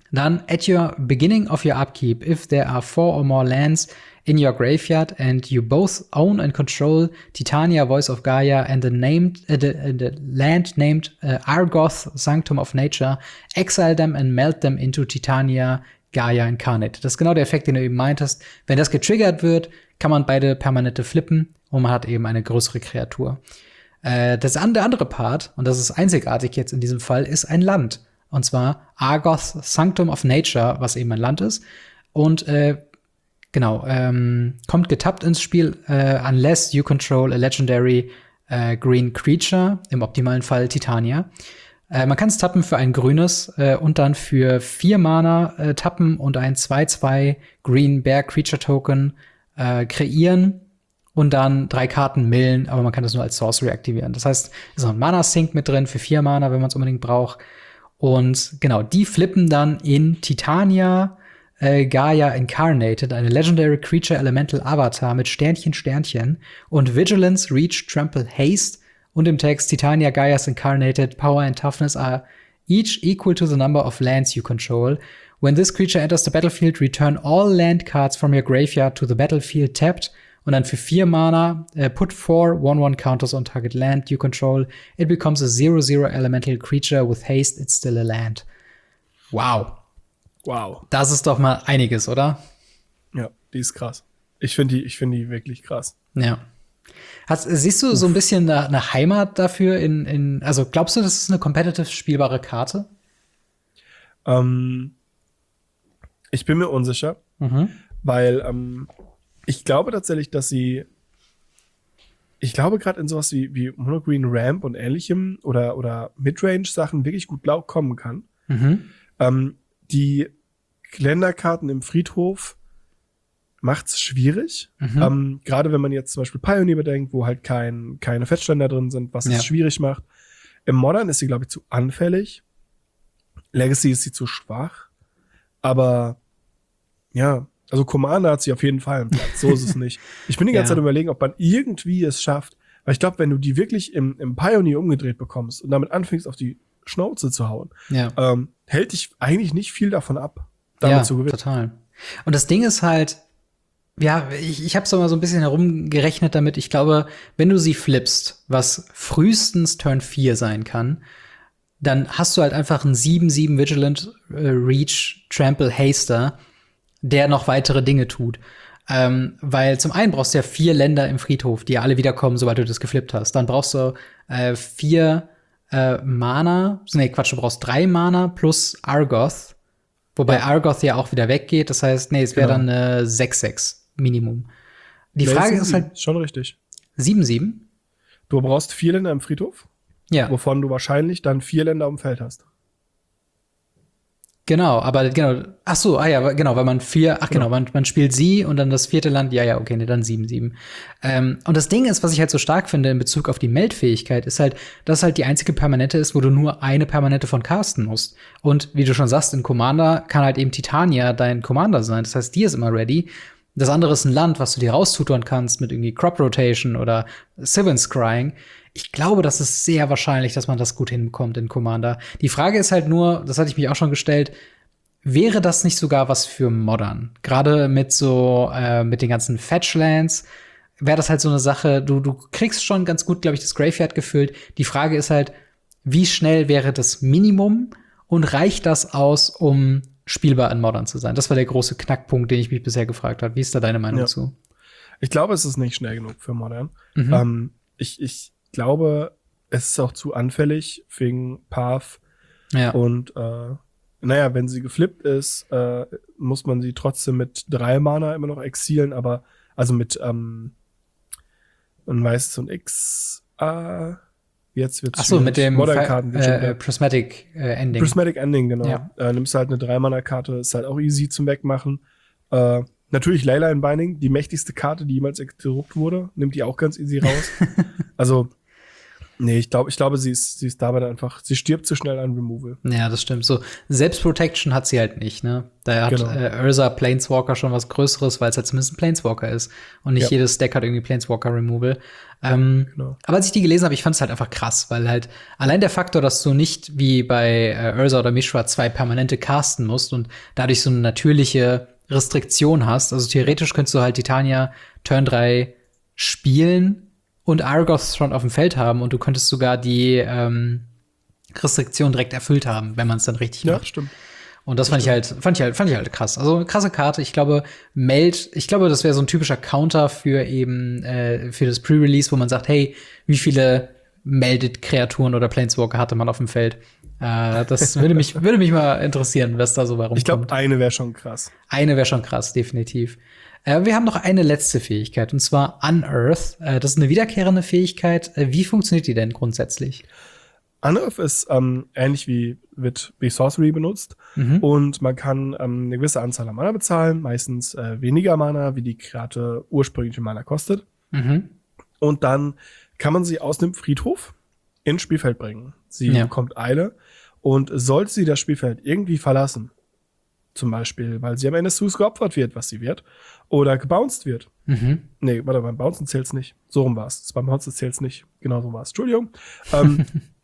Speaker 1: Dann, at your beginning of your upkeep, if there are four or more lands in your graveyard and you both own and control Titania, Voice of Gaia, and the named uh, the, uh, the land named uh, Argoth, Sanctum of Nature, exile them and melt them into Titania, Gaia Incarnate. Das ist genau der Effekt, den du eben meintest. Wenn das getriggert wird, kann man beide Permanente flippen und man hat eben eine größere Kreatur. Äh, das an, der andere Part, und das ist einzigartig jetzt in diesem Fall, ist ein Land. Und zwar Argoth, Sanctum of Nature, was eben ein Land ist. Und äh, genau, ähm, kommt getappt ins Spiel, äh, unless you control a legendary äh, green creature, im optimalen Fall Titania. Äh, man kann es tappen für ein grünes äh, und dann für vier Mana äh, tappen und ein zwei zwei Green Bear Creature Token äh, kreieren und dann drei Karten millen, aber man kann das nur als Sorcery aktivieren. Das heißt, es ist noch ein Mana-Sink mit drin für vier Mana, wenn man es unbedingt braucht. Und genau, die flippen dann in Titania, äh, Gaia Incarnated, eine Legendary Creature Elemental Avatar mit Sternchen, Sternchen und Vigilance, Reach, Trample, Haste und im Text Titania, Gaia's Incarnated, Power and Toughness are each equal to the number of lands you control. When this creature enters the battlefield, return all land cards from your graveyard to the battlefield tapped. Und dann für vier Mana, uh, put four one one counters on target land you control. It becomes a zero zero elemental creature with haste, it's still a land. Wow.
Speaker 2: Wow.
Speaker 1: Das ist doch mal einiges, oder?
Speaker 2: Ja, die ist krass. Ich finde die, ich finde die wirklich krass.
Speaker 1: Ja. Hast, siehst du Uff. so ein bisschen eine, eine Heimat dafür in, in, also glaubst du, das ist eine competitive spielbare Karte?
Speaker 2: Ähm, ich bin mir unsicher,
Speaker 1: mhm.
Speaker 2: weil, ähm, ich glaube tatsächlich, dass sie ich glaube gerade in sowas wie, wie Monogreen Ramp und ähnlichem oder, oder Midrange-Sachen wirklich gut blau kommen kann.
Speaker 1: Mhm.
Speaker 2: Ähm, die Länderkarten im Friedhof macht's schwierig.
Speaker 1: Mhm.
Speaker 2: Ähm, gerade wenn man jetzt zum Beispiel Pioneer bedenkt, wo halt kein, keine Fettständer drin sind, was
Speaker 1: ja.
Speaker 2: es schwierig macht. Im Modern ist sie, glaube ich, zu anfällig. Legacy ist sie zu schwach. Aber ja, also Commander hat sie auf jeden Fall einen Platz. So ist es nicht. Ich bin die ganze
Speaker 1: ja.
Speaker 2: Zeit überlegen, ob man irgendwie es schafft. Weil ich glaube, wenn du die wirklich im, im Pioneer umgedreht bekommst und damit anfängst, auf die Schnauze zu hauen,
Speaker 1: ja.
Speaker 2: ähm, hält dich eigentlich nicht viel davon ab, damit
Speaker 1: ja,
Speaker 2: zu gewinnen.
Speaker 1: Total. Und das Ding ist halt, ja, ich, ich habe so mal so ein bisschen herumgerechnet damit. Ich glaube, wenn du sie flippst, was frühestens Turn vier sein kann, dann hast du halt einfach einen sieben sieben Vigilant äh, Reach Trample Haster, der noch weitere Dinge tut. Ähm, weil zum einen brauchst du ja vier Länder im Friedhof, die ja alle wiederkommen, sobald du das geflippt hast. Dann brauchst du äh, vier äh, Mana. Nee, Quatsch, du brauchst drei Mana plus Argoth. Wobei ja. Argoth ja auch wieder weggeht. Das heißt, nee, es wäre genau. dann äh, sechs sechs Minimum. Die
Speaker 2: nee,
Speaker 1: Frage ist halt
Speaker 2: schon richtig.
Speaker 1: sieben sieben?
Speaker 2: Du brauchst vier Länder im Friedhof.
Speaker 1: Ja.
Speaker 2: Wovon du wahrscheinlich dann vier Länder am Feld hast.
Speaker 1: Genau, aber genau, ach so, ah ja, genau, weil man vier, ach genau, genau man, man spielt sie und dann das vierte Land, ja, ja, okay, nee, dann sieben sieben. Ähm, und das Ding ist, was ich halt so stark finde in Bezug auf die Meldfähigkeit, ist halt, dass halt die einzige Permanente ist, wo du nur eine Permanente von casten musst. Und wie du schon sagst, in Commander kann halt eben Titania dein Commander sein. Das heißt, die ist immer ready. Das andere ist ein Land, was du dir raustutorn kannst mit irgendwie Crop Rotation oder Sylvan Scrying. Ich glaube, das ist sehr wahrscheinlich, dass man das gut hinbekommt in Commander. Die Frage ist halt nur, das hatte ich mich auch schon gestellt, wäre das nicht sogar was für Modern? Gerade mit so, äh, mit den ganzen Fetchlands wäre das halt so eine Sache, du, du kriegst schon ganz gut, glaube ich, das Graveyard gefüllt. Die Frage ist halt, wie schnell wäre das Minimum und reicht das aus, um spielbar in Modern zu sein? Das war der große Knackpunkt, den ich mich bisher gefragt habe. Wie ist da deine Meinung
Speaker 2: ja.
Speaker 1: zu?
Speaker 2: Ich glaube, es ist nicht schnell genug für Modern.
Speaker 1: Mhm.
Speaker 2: Ähm, ich, ich glaube, es ist auch zu anfällig wegen Path.
Speaker 1: Ja.
Speaker 2: Und äh, naja, wenn sie geflippt ist, äh, muss man sie trotzdem mit drei Mana immer noch exilen, aber also mit ähm, ein weißes und X. Äh, jetzt wird's
Speaker 1: Ach so, mit dem
Speaker 2: Modern-Karten
Speaker 1: äh, äh, Prismatic äh, Ending.
Speaker 2: Prismatic Ending, genau.
Speaker 1: Ja.
Speaker 2: Äh, nimmst halt eine drei Mana Karte, ist halt auch easy zum Wegmachen. Äh, Natürlich Leyline Binding, die mächtigste Karte, die jemals gedruckt wurde, nimmt die auch ganz easy raus. Also, Nee, ich glaube, ich glaube, sie ist, sie ist dabei dann einfach, sie stirbt zu schnell an Removal.
Speaker 1: Ja, das stimmt. So Selbstprotection hat sie halt nicht, ne? Da hat
Speaker 2: Genau.
Speaker 1: äh, Ursa Planeswalker schon was Größeres, weil es halt zumindest ein Planeswalker ist. Und nicht
Speaker 2: Ja.
Speaker 1: jedes Deck hat irgendwie Planeswalker-Removal. Ähm,
Speaker 2: Genau.
Speaker 1: Aber als ich die gelesen habe, ich fand es halt einfach krass, weil halt allein der Faktor, dass du nicht wie bei äh, Ursa oder Mishra zwei permanente casten musst und dadurch so eine natürliche Restriktion hast. Also theoretisch könntest du halt Titania Turn drei spielen und Argoth schon auf dem Feld haben und du könntest sogar die ähm, Restriktion direkt erfüllt haben, wenn man es dann richtig
Speaker 2: Ja,
Speaker 1: macht.
Speaker 2: stimmt.
Speaker 1: Und das fand ich halt, fand ich halt, fand ich halt krass. Also eine krasse Karte. Ich glaube, Meld, ich glaube, das wäre so ein typischer Counter für eben äh, für das Pre-Release, wo man sagt, hey, wie viele Meldet-Kreaturen oder Planeswalker hatte man auf dem Feld? Äh, das würde mich, würde mich mal interessieren, was da so warum
Speaker 2: Ich glaube, eine wäre schon krass.
Speaker 1: Eine wäre schon krass, definitiv. Äh, wir haben noch eine letzte Fähigkeit, und zwar Unearth. Äh, das ist eine wiederkehrende Fähigkeit. Äh, wie funktioniert die denn grundsätzlich?
Speaker 2: Unearth ist ähm, ähnlich wie, wird wie Sorcery benutzt.
Speaker 1: Mhm.
Speaker 2: Und man kann ähm, eine gewisse Anzahl an Mana bezahlen, meistens äh, weniger Mana, wie die Karte ursprüngliche Mana kostet.
Speaker 1: Mhm.
Speaker 2: Und dann kann man sie aus dem Friedhof ins Spielfeld bringen. Sie
Speaker 1: Ja.
Speaker 2: bekommt Eile. Und sollte sie das Spielfeld irgendwie verlassen, zum Beispiel, weil sie am Ende des Zuges geopfert wird, was sie wird, oder gebounced wird.
Speaker 1: Mhm.
Speaker 2: Nee, warte, beim Bouncen zählt's nicht. So rum war's. Beim Bouncen zählt's nicht. Genau so war's. Entschuldigung. ähm,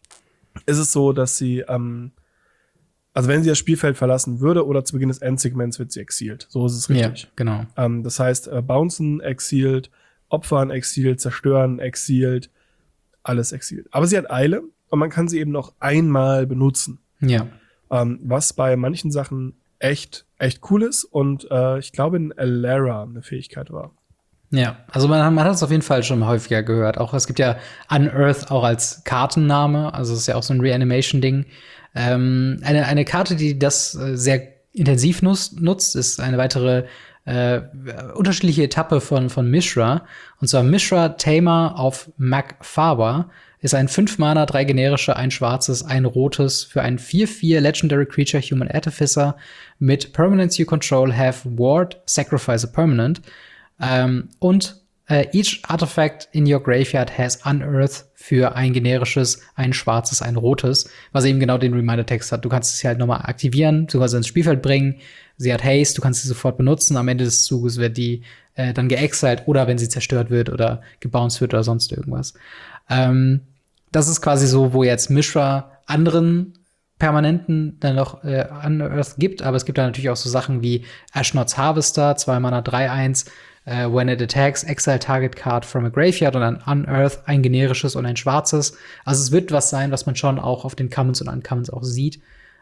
Speaker 2: ist es so, dass sie, ähm, also wenn sie das Spielfeld verlassen würde oder zu Beginn des Endsegments wird sie exiled. So ist es richtig.
Speaker 1: Ja, genau.
Speaker 2: Ähm, das heißt, äh, Bouncen exiled, Opfern exiled, Zerstören exiled, alles exiled. Aber sie hat Eile und man kann sie eben noch einmal benutzen.
Speaker 1: Ja.
Speaker 2: Ähm, was bei manchen Sachen echt, echt cool ist und äh, ich glaube in Alara eine Fähigkeit war.
Speaker 1: Ja, also man, man hat es auf jeden Fall schon häufiger gehört. Auch es gibt ja Unearth auch als Kartenname, also es ist ja auch so ein Reanimation-Ding. Ähm, eine, eine Karte, die das äh, sehr intensiv nutzt, nutzt, ist eine weitere äh, unterschiedliche Etappe von, von Mishra. Und zwar Mishra Tamer auf Magfawa ist ein fünf Mana, drei generische, ein schwarzes, ein rotes für ein vier vier Legendary Creature Human Artificer mit Permanents you control have Ward, Sacrifice a Permanent. Um, und uh, each artifact in your graveyard has Unearth für ein generisches, ein schwarzes, ein rotes, was eben genau den Reminder-Text hat. Du kannst es halt nochmal aktivieren, beziehungsweise ins Spielfeld bringen. Sie hat Haste, du kannst sie sofort benutzen. Am Ende des Zuges wird die äh, dann geexiled oder wenn sie zerstört wird oder gebounced wird oder sonst irgendwas. Ähm, das ist quasi so, wo jetzt Mishra anderen Permanenten dann noch äh, Unearth gibt, aber es gibt da natürlich auch so Sachen wie Ashnod's Harvester, zwei Mana, drei eins. Uh, when it attacks, exile target card from a graveyard und ein Unearth, ein generisches und ein schwarzes. Also es wird was sein, was man schon auch auf den Commons und Uncommons auch sieht.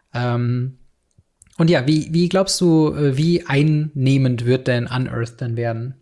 Speaker 1: Ähm, und ja, wie, wie glaubst du, wie einnehmend wird denn Unearth dann werden?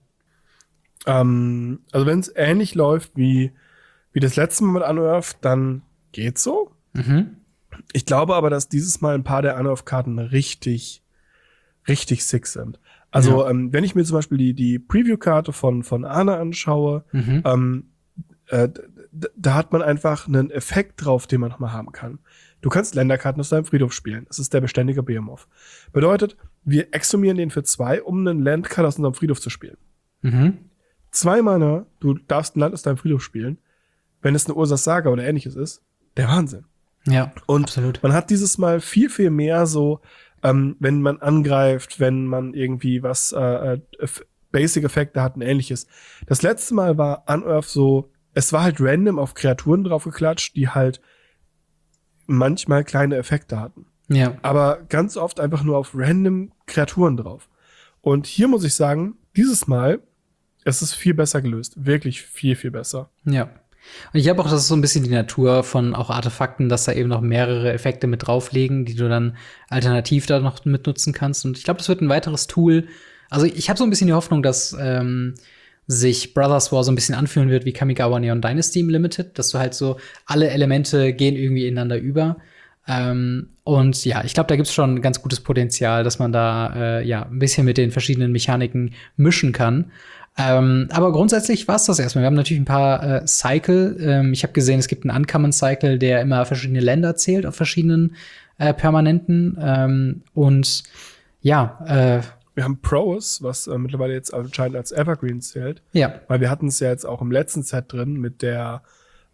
Speaker 2: Ähm, also wenn es ähnlich läuft wie, wie das letzte Mal mit Unearth, dann geht's so.
Speaker 1: Mhm.
Speaker 2: Ich glaube aber, dass dieses Mal ein paar der Unearth-Karten richtig, richtig sick sind. Also,
Speaker 1: Ja.
Speaker 2: ähm, wenn ich mir zum Beispiel die, die Preview-Karte von, von Arne anschaue,
Speaker 1: Mhm.
Speaker 2: ähm, äh, d- da hat man einfach einen Effekt drauf, den man nochmal haben kann. Du kannst Länderkarten aus deinem Friedhof spielen. Das ist der beständige Behemoth. Bedeutet, wir exhumieren den für zwei, um einen Landcard aus unserem Friedhof zu spielen.
Speaker 1: Mhm.
Speaker 2: Zwei Mana, du darfst ein Land aus deinem Friedhof spielen. Wenn es eine Ursas Saga oder ähnliches ist, der Wahnsinn.
Speaker 1: Ja,
Speaker 2: Und
Speaker 1: absolut.
Speaker 2: man hat dieses Mal viel, viel mehr so, ähm, wenn man angreift, wenn man irgendwie was, äh, äh, Basic-Effekte hat und ähnliches. Das letzte Mal war Unearth so, es war halt random auf Kreaturen draufgeklatscht, die halt manchmal kleine Effekte hatten.
Speaker 1: Ja.
Speaker 2: Aber ganz oft einfach nur auf random Kreaturen drauf. Und hier muss ich sagen, dieses Mal, es ist viel besser gelöst. Wirklich viel, viel besser.
Speaker 1: Ja. Und ich glaube auch, das ist so ein bisschen die Natur von auch Artefakten, dass da eben noch mehrere Effekte mit drauflegen, die du dann alternativ da noch mitnutzen kannst. Und ich glaube, das wird ein weiteres Tool. Also ich habe so ein bisschen die Hoffnung, dass ähm, sich Brothers War so ein bisschen anfühlen wird wie Kamigawa Neon Dynasty im Limited, dass du halt so alle Elemente gehen irgendwie ineinander über. Ähm, und ja, ich glaube, da gibt's schon ganz gutes Potenzial, dass man da äh, ja ein bisschen mit den verschiedenen Mechaniken mischen kann. Ähm, aber grundsätzlich war's das erstmal. Wir haben natürlich ein paar äh, Cycle. Ähm, ich habe gesehen, es gibt einen Uncommon Cycle, der immer verschiedene Länder zählt auf verschiedenen äh, Permanenten. Ähm, und ja, äh,
Speaker 2: Wir haben Pros, was äh, mittlerweile jetzt anscheinend als Evergreen zählt.
Speaker 1: ja,
Speaker 2: Weil wir hatten es ja jetzt auch im letzten Set drin mit der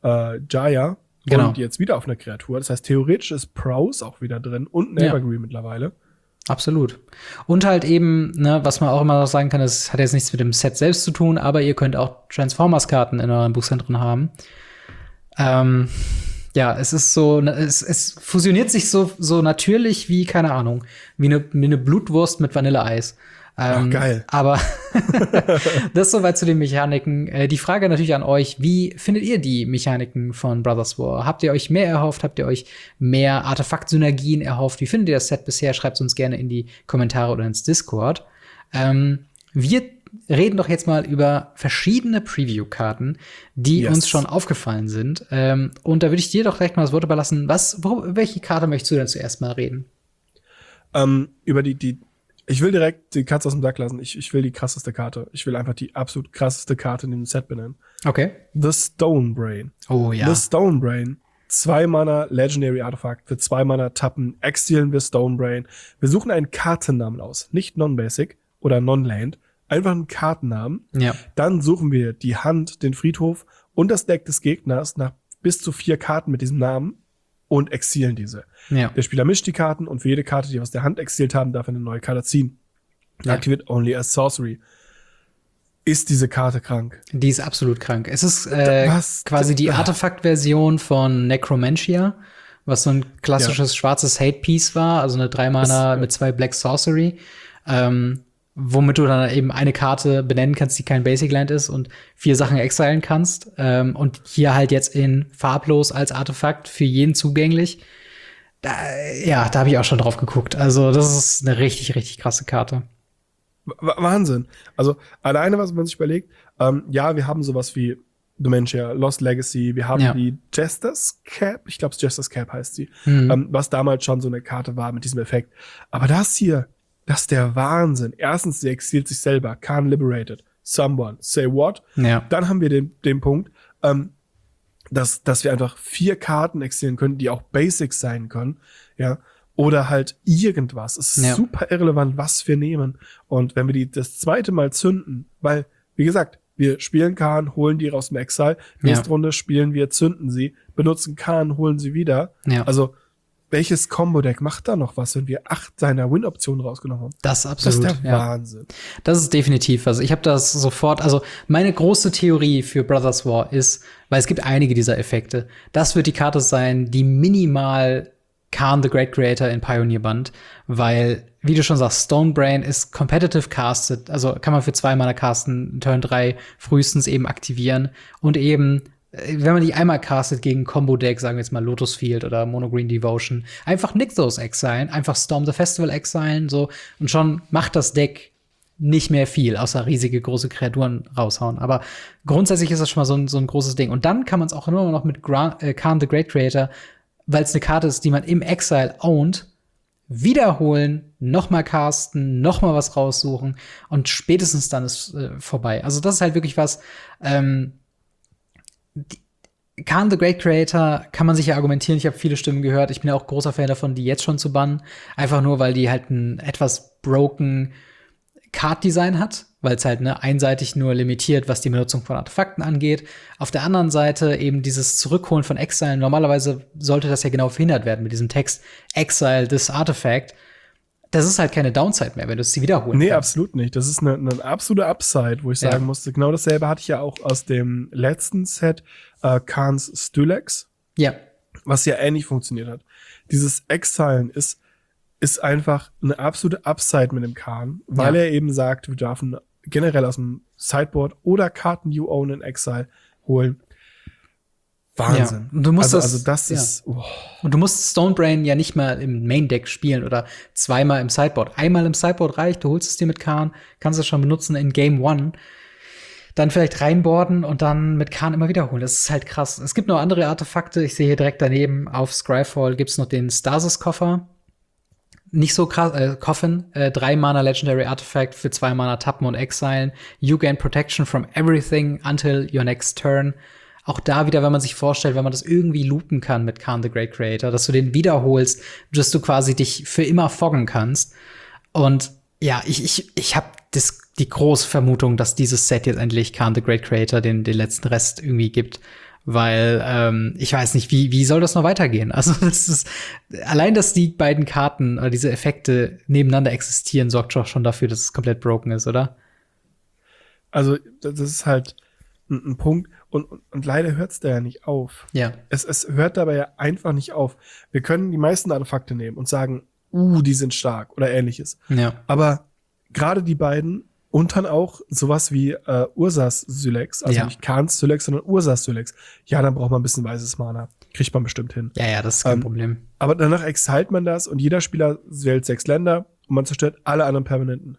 Speaker 2: äh, Jaya
Speaker 1: Genau.
Speaker 2: und jetzt wieder auf einer Kreatur. Das heißt, theoretisch ist Prowse auch wieder drin und ein
Speaker 1: Ja.
Speaker 2: Evergreen mittlerweile.
Speaker 1: Absolut. Und halt eben, ne, was man auch immer noch sagen kann, das hat jetzt nichts mit dem Set selbst zu tun, aber ihr könnt auch Transformers-Karten in euren Buchzentren haben. Ähm, ja, es ist so, es, es fusioniert sich so, so natürlich wie, keine Ahnung, wie eine, wie eine Blutwurst mit Vanilleeis. Ähm,
Speaker 2: Ach, geil.
Speaker 1: Aber das soweit zu den Mechaniken. Äh, die Frage natürlich an euch, wie findet ihr die Mechaniken von Brothers War? Habt ihr euch mehr erhofft? Habt ihr euch mehr Artefakt-Synergien erhofft? Wie findet ihr das Set bisher? Schreibt uns gerne in die Kommentare oder ins Discord. Ähm, wir reden doch jetzt mal über verschiedene Preview-Karten, die
Speaker 2: Yes.
Speaker 1: uns schon aufgefallen sind. Ähm, und da würde ich dir doch direkt mal das Wort überlassen. Was, wo, welche Karte möchtest du denn zuerst mal reden?
Speaker 2: Ähm, über die, die, ich will direkt die Katze aus dem Sack lassen. Ich, ich will die krasseste Karte. Ich will einfach die absolut krasseste Karte in dem Set benennen.
Speaker 1: Okay.
Speaker 2: The Stone Brain.
Speaker 1: Oh ja.
Speaker 2: The Stone Brain. Zwei Mana Legendary Artefakt. Für zwei Mana tappen, exilen wir Stone Brain. Wir suchen einen Kartennamen aus. Nicht Non-Basic oder Non-Land. Einfach einen Kartennamen.
Speaker 1: Ja.
Speaker 2: Dann suchen wir die Hand, den Friedhof und das Deck des Gegners nach bis zu vier Karten mit diesem Namen und exilen diese.
Speaker 1: Ja.
Speaker 2: Der Spieler mischt die Karten und für jede Karte, die wir aus der Hand exilt haben, darf er eine neue Karte ziehen.
Speaker 1: Ja.
Speaker 2: Aktiviert only as Sorcery. Ist diese Karte krank?
Speaker 1: Die ist absolut krank. Es ist äh,
Speaker 2: Was?
Speaker 1: quasi die
Speaker 2: Ah.
Speaker 1: Artefakt-Version von Necromantia, was so ein klassisches schwarzes Hate-Piece war, also eine drei Mana
Speaker 2: Das-
Speaker 1: mit zwei Black Sorcery, ähm, womit du dann eben eine Karte benennen kannst, die kein Basic Land ist und vier Sachen exilen kannst. Ähm, und hier halt jetzt in farblos als Artefakt für jeden zugänglich. Da, ja, da habe ich auch schon drauf geguckt. Also das ist eine richtig, richtig krasse Karte.
Speaker 2: W Wahnsinn. Also alleine, was man sich überlegt, ähm, ja, wir haben sowas wie Dementia, Lost Legacy, wir haben
Speaker 1: Ja.
Speaker 2: die Jester's Cap, ich glaube, Jester's Cap heißt sie,
Speaker 1: Mhm.
Speaker 2: ähm, was damals schon so eine Karte war mit diesem Effekt. Aber das hier, das ist der Wahnsinn. Erstens, sie exilt sich selber, Khan liberated, someone, say what?
Speaker 1: Ja.
Speaker 2: Dann haben wir den, den Punkt, ähm, dass, dass wir einfach vier Karten exilieren können, die auch Basics sein können, ja, oder halt irgendwas. Es ist
Speaker 1: Ja.
Speaker 2: super irrelevant, was wir nehmen. Und wenn wir die das zweite Mal zünden, weil, wie gesagt, wir spielen Khan, holen die raus dem Exile, nächste
Speaker 1: Ja.
Speaker 2: Runde spielen wir, zünden sie, benutzen Khan, holen sie wieder.
Speaker 1: Ja.
Speaker 2: Also, welches Combo-Deck macht da noch was, wenn wir acht seiner Win-Optionen rausgenommen haben?
Speaker 1: Das ist
Speaker 2: Das
Speaker 1: absolut.
Speaker 2: ist der
Speaker 1: ja.
Speaker 2: Wahnsinn.
Speaker 1: Das ist definitiv was. Ich habe das sofort, also meine große Theorie für Brothers War ist, weil es gibt einige dieser Effekte, das wird die Karte sein, die minimal Khan the Great Creator in Pioneer Band, weil, wie du schon sagst, Stonebrain ist competitive casted, also kann man für zwei Mana casten, Turn drei frühestens eben aktivieren und eben wenn man die einmal castet gegen Combo-Deck, sagen wir jetzt mal Lotus Field oder Mono Green Devotion, einfach Nixos exilen, einfach Storm the Festival exilen, so, und schon macht das Deck nicht mehr viel, außer riesige, große Kreaturen raushauen. Aber grundsätzlich ist das schon mal so ein, so ein großes Ding. Und dann kann man es auch nur noch mit Gra äh, Khan the Great Creator, weil es eine Karte ist, die man im Exile ownt, wiederholen, noch mal casten, noch mal was raussuchen und spätestens dann ist äh, vorbei. Also das ist halt wirklich was, ähm, Khan the Great Creator kann man sich ja argumentieren. Ich habe viele Stimmen gehört. Ich bin ja auch großer Fan davon, die jetzt schon zu bannen. Einfach nur, weil die halt ein etwas broken Card-Design hat, weil es halt ne, einseitig nur limitiert, was die Benutzung von Artefakten angeht. Auf der anderen Seite eben dieses Zurückholen von Exile. Normalerweise sollte das ja genau verhindert werden mit diesem Text Exile this Artifact. Das ist halt keine Downside mehr, wenn du es sie wiederholen
Speaker 2: Nee,
Speaker 1: kannst.
Speaker 2: absolut nicht. Das ist eine, eine absolute Upside, wo ich
Speaker 1: Ja.
Speaker 2: sagen musste, genau dasselbe hatte ich ja auch aus dem letzten Set, äh, Khans Stylex,
Speaker 1: Ja,
Speaker 2: was ja ähnlich funktioniert hat. Dieses Exilen ist, ist einfach eine absolute Upside mit dem Khan, weil
Speaker 1: Ja.
Speaker 2: er eben sagt, wir dürfen generell aus dem Sideboard oder Karten you own in Exile holen. Wahnsinn.
Speaker 1: Ja. Und du musst
Speaker 2: also,
Speaker 1: das-
Speaker 2: also das
Speaker 1: ja.
Speaker 2: ist, oh,
Speaker 1: und du musst Stonebrain ja nicht mal im Main-Deck spielen oder zweimal im Sideboard. Einmal im Sideboard reicht, du holst es dir mit Khan, kannst es schon benutzen in Game One. Dann vielleicht reinboarden und dann mit Khan immer wiederholen. Das ist halt krass. Es gibt noch andere Artefakte. Ich sehe hier direkt daneben auf Scryfall gibt's noch den Stasis-Koffer. Nicht so krass, äh, Coffin, äh, drei Mana Legendary Artifact für zwei Mana tappen und exilen. You gain protection from everything until your next turn. Auch da wieder, wenn man sich vorstellt, wenn man das irgendwie loopen kann mit Khan the Great Creator, dass du den wiederholst, dass du quasi dich für immer foggen kannst. Und ja, ich, ich, ich habe die große Vermutung, dass dieses Set jetzt endlich Khan the Great Creator den, den letzten Rest irgendwie gibt. Weil ähm, ich weiß nicht, wie, wie soll das noch weitergehen? Also das ist allein, dass die beiden Karten oder diese Effekte nebeneinander existieren, sorgt doch schon dafür, dass es komplett broken ist, oder?
Speaker 2: Also, das ist halt ein, ein Punkt. Und, und, und leider hört es da ja nicht auf.
Speaker 1: Ja.
Speaker 2: Es, es hört dabei ja einfach nicht auf. Wir können die meisten Artefakte nehmen und sagen, uh, die sind stark oder ähnliches.
Speaker 1: Ja.
Speaker 2: Aber gerade die beiden und dann auch sowas wie äh, Ursas Sylex, also
Speaker 1: Ja.
Speaker 2: nicht Khans Sylex, sondern Ursas Sylex. Ja, dann braucht man ein bisschen weißes Mana. Kriegt man bestimmt hin.
Speaker 1: Ja, ja, das ist kein
Speaker 2: Ähm,
Speaker 1: Problem.
Speaker 2: Aber danach exalt man das und jeder Spieler wählt sechs Länder und man zerstört alle anderen Permanenten.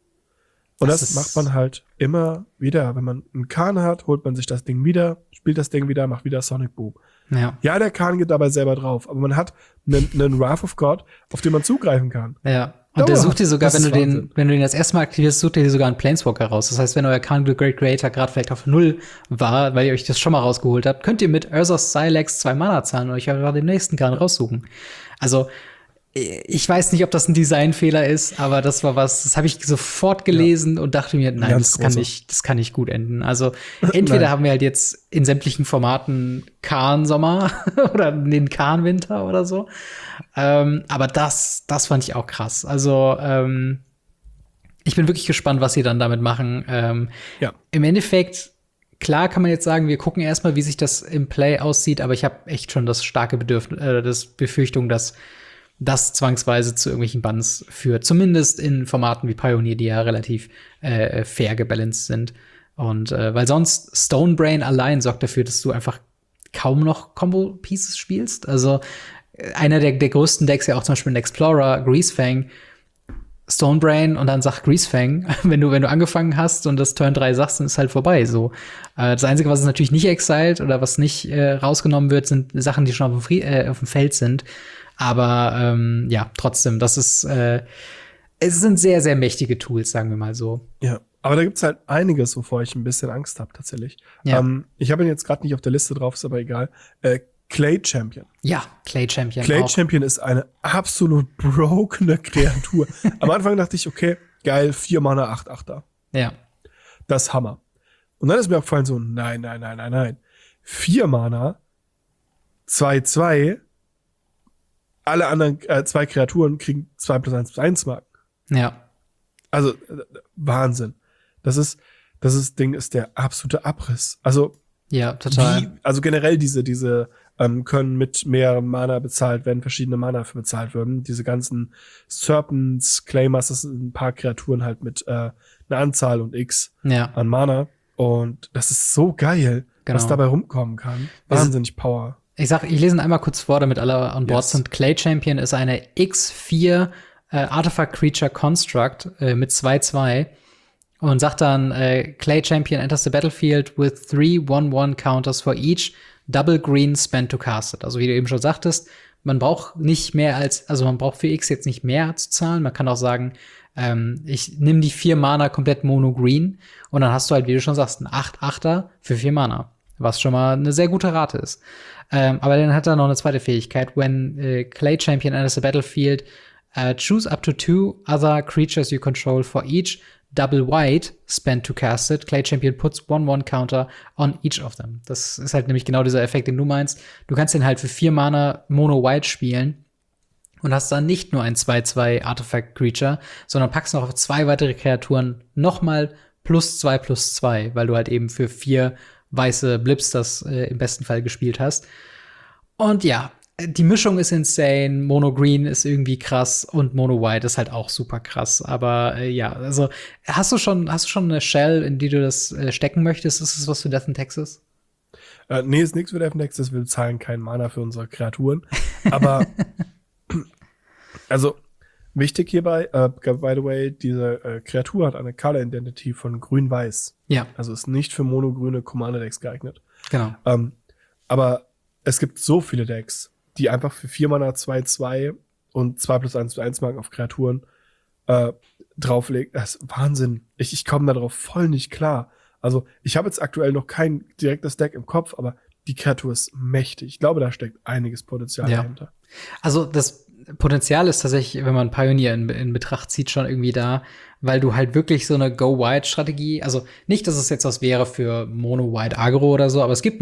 Speaker 2: Und
Speaker 1: Das
Speaker 2: das,
Speaker 1: ist-
Speaker 2: macht man halt immer wieder. Wenn man einen Khan hat, holt man sich das Ding wieder, spielt das Ding wieder, macht wieder Sonic Boom.
Speaker 1: Ja.
Speaker 2: Ja, der Khan geht dabei selber drauf, aber man hat einen, einen Wrath of God, auf den man zugreifen kann.
Speaker 1: Ja. Und der
Speaker 2: Dauerhaft.
Speaker 1: sucht dir sogar,
Speaker 2: Das
Speaker 1: wenn
Speaker 2: ist
Speaker 1: du den,
Speaker 2: Wahnsinn.
Speaker 1: wenn du den das erste Mal aktivierst, sucht er dir sogar einen Planeswalker raus. Das heißt, wenn euer Khan the Great Creator gerade vielleicht auf null war, weil ihr euch das schon mal rausgeholt habt, könnt ihr mit Urza's Sylex zwei Mana zahlen und euch einfach den nächsten Khan raussuchen. Also, ich weiß nicht, ob das ein Designfehler ist, aber das war was, das habe ich sofort gelesen und dachte mir, nein,
Speaker 2: Ganz
Speaker 1: das kann
Speaker 2: großer.
Speaker 1: nicht, das kann nicht gut enden. Also, entweder
Speaker 2: Nein.
Speaker 1: haben wir halt jetzt in sämtlichen Formaten Khan-Sommer oder den Khan-Winter oder so. Ähm, aber das, das fand ich auch krass. Also, ähm, ich bin wirklich gespannt, was sie dann damit machen. Ähm,
Speaker 2: Ja.
Speaker 1: Im Endeffekt, klar kann man jetzt sagen, wir gucken erstmal, wie sich das im Play aussieht, aber ich habe echt schon das starke Bedürfnis, äh, das Befürchtung, dass das zwangsweise zu irgendwelchen Bans führt. Zumindest in Formaten wie Pioneer, die ja relativ äh, fair gebalanced sind. Und äh, weil sonst Stonebrain allein sorgt dafür, dass du einfach kaum noch Combo-Pieces spielst. Also äh, einer der, der größten Decks, ja auch zum Beispiel ein Explorer, Greasefang, Stonebrain und dann sagt Greasefang, wenn du, wenn du angefangen hast und das Turn drei sagst, dann ist halt vorbei. So. Äh, das Einzige, was es natürlich nicht exiled oder was nicht äh, rausgenommen wird, sind Sachen, die schon auf dem, Frie äh, auf dem Feld sind. Aber ähm, ja, trotzdem, das ist äh, es sind sehr, sehr mächtige Tools, sagen wir mal so.
Speaker 2: Ja, aber da gibt's halt einiges, wovor ich ein bisschen Angst habe, tatsächlich.
Speaker 1: Ja.
Speaker 2: Ähm, ich habe ihn jetzt gerade nicht auf der Liste drauf, ist aber egal. Äh, Clay Champion.
Speaker 1: Ja, Clay Champion
Speaker 2: Clay
Speaker 1: auch.
Speaker 2: Champion ist eine absolut brokene Kreatur. Am Anfang dachte ich, okay, geil, vier Mana, acht Achter.
Speaker 1: Ja,
Speaker 2: Das ist Hammer. Und dann ist mir aufgefallen so, nein, nein, nein, nein, nein. Vier Mana, zwei, zwei, alle anderen äh, zwei Kreaturen kriegen zwei plus eins plus eins Marken.
Speaker 1: ja,
Speaker 2: Also, äh, Wahnsinn. Das ist, das ist, Ding ist der absolute Abriss. Also,
Speaker 1: ja, total.
Speaker 2: wie, also generell diese, diese, ähm, können mit mehr Mana bezahlt werden, verschiedene Mana für bezahlt werden. Diese ganzen Serpents, Claymers, das sind ein paar Kreaturen halt mit, äh, einer Anzahl und X
Speaker 1: Ja,
Speaker 2: an Mana. Und das ist so geil,
Speaker 1: Genau.
Speaker 2: was dabei rumkommen kann.
Speaker 1: Wir sind-
Speaker 2: Wahnsinnig Power.
Speaker 1: ich sag, ich lese ihn einmal kurz vor, damit alle an Bord
Speaker 2: Yes.
Speaker 1: sind. Clay Champion ist eine X vier äh, Artifact Creature Construct äh, mit zwei zwei und sagt dann, äh, Clay Champion enters the battlefield with three one one counters for each double green spent to cast it. Also wie du eben schon sagtest, man braucht nicht mehr als, also man braucht für X jetzt nicht mehr zu zahlen. Man kann auch sagen, ähm, ich nehme die vier Mana komplett Mono Green und dann hast du halt, wie du schon sagst, einen acht Achter für vier Mana, was schon mal eine sehr gute Rate ist. Ähm, aber dann hat er noch eine zweite Fähigkeit. When äh, Clay Champion enters the battlefield, uh, choose up to two other creatures you control for each double white spent to cast it. Clay Champion puts one one counter on each of them. Das ist halt nämlich genau dieser Effekt, den du meinst. Du kannst den halt für vier Mana Mono White spielen und hast dann nicht nur ein zwei zwei Artifact Creature, sondern packst noch auf zwei weitere Kreaturen nochmal plus zwei plus zwei, weil du halt eben für vier weiße Blips das äh, im besten Fall gespielt hast. Und ja, die Mischung ist insane. Mono Green ist irgendwie krass und Mono White ist halt auch super krass. Aber äh, ja, also hast du schon, hast du schon eine Shell, in die du das äh, stecken möchtest? Ist das was für Death in Texas?
Speaker 2: Äh, nee, ist nichts für Death Nexus, wir bezahlen keinen Mana für unsere Kreaturen. Aber, also, wichtig hierbei, äh, by the way, diese äh, Kreatur hat eine Color Identity von grün-weiß.
Speaker 1: Ja,
Speaker 2: Also ist nicht für monogrüne Commander-Decks geeignet.
Speaker 1: genau.
Speaker 2: Ähm, aber es gibt so viele Decks, die einfach für vier Mana zwei zwei und zwei plus eins plus eins Marken auf Kreaturen äh, drauflegen. Das ist Wahnsinn. Ich, ich komme darauf voll nicht klar. Also ich habe jetzt aktuell noch kein direktes Deck im Kopf, aber die Kreatur ist mächtig. Ich glaube, da steckt einiges Potenzial
Speaker 1: Ja.
Speaker 2: dahinter.
Speaker 1: Also das Potenzial ist tatsächlich, wenn man Pioneer in, in Betracht zieht, schon irgendwie da, weil du halt wirklich so eine Go-Wide-Strategie, also nicht, dass es jetzt was wäre für Mono-Wide-Agro oder so, aber es gibt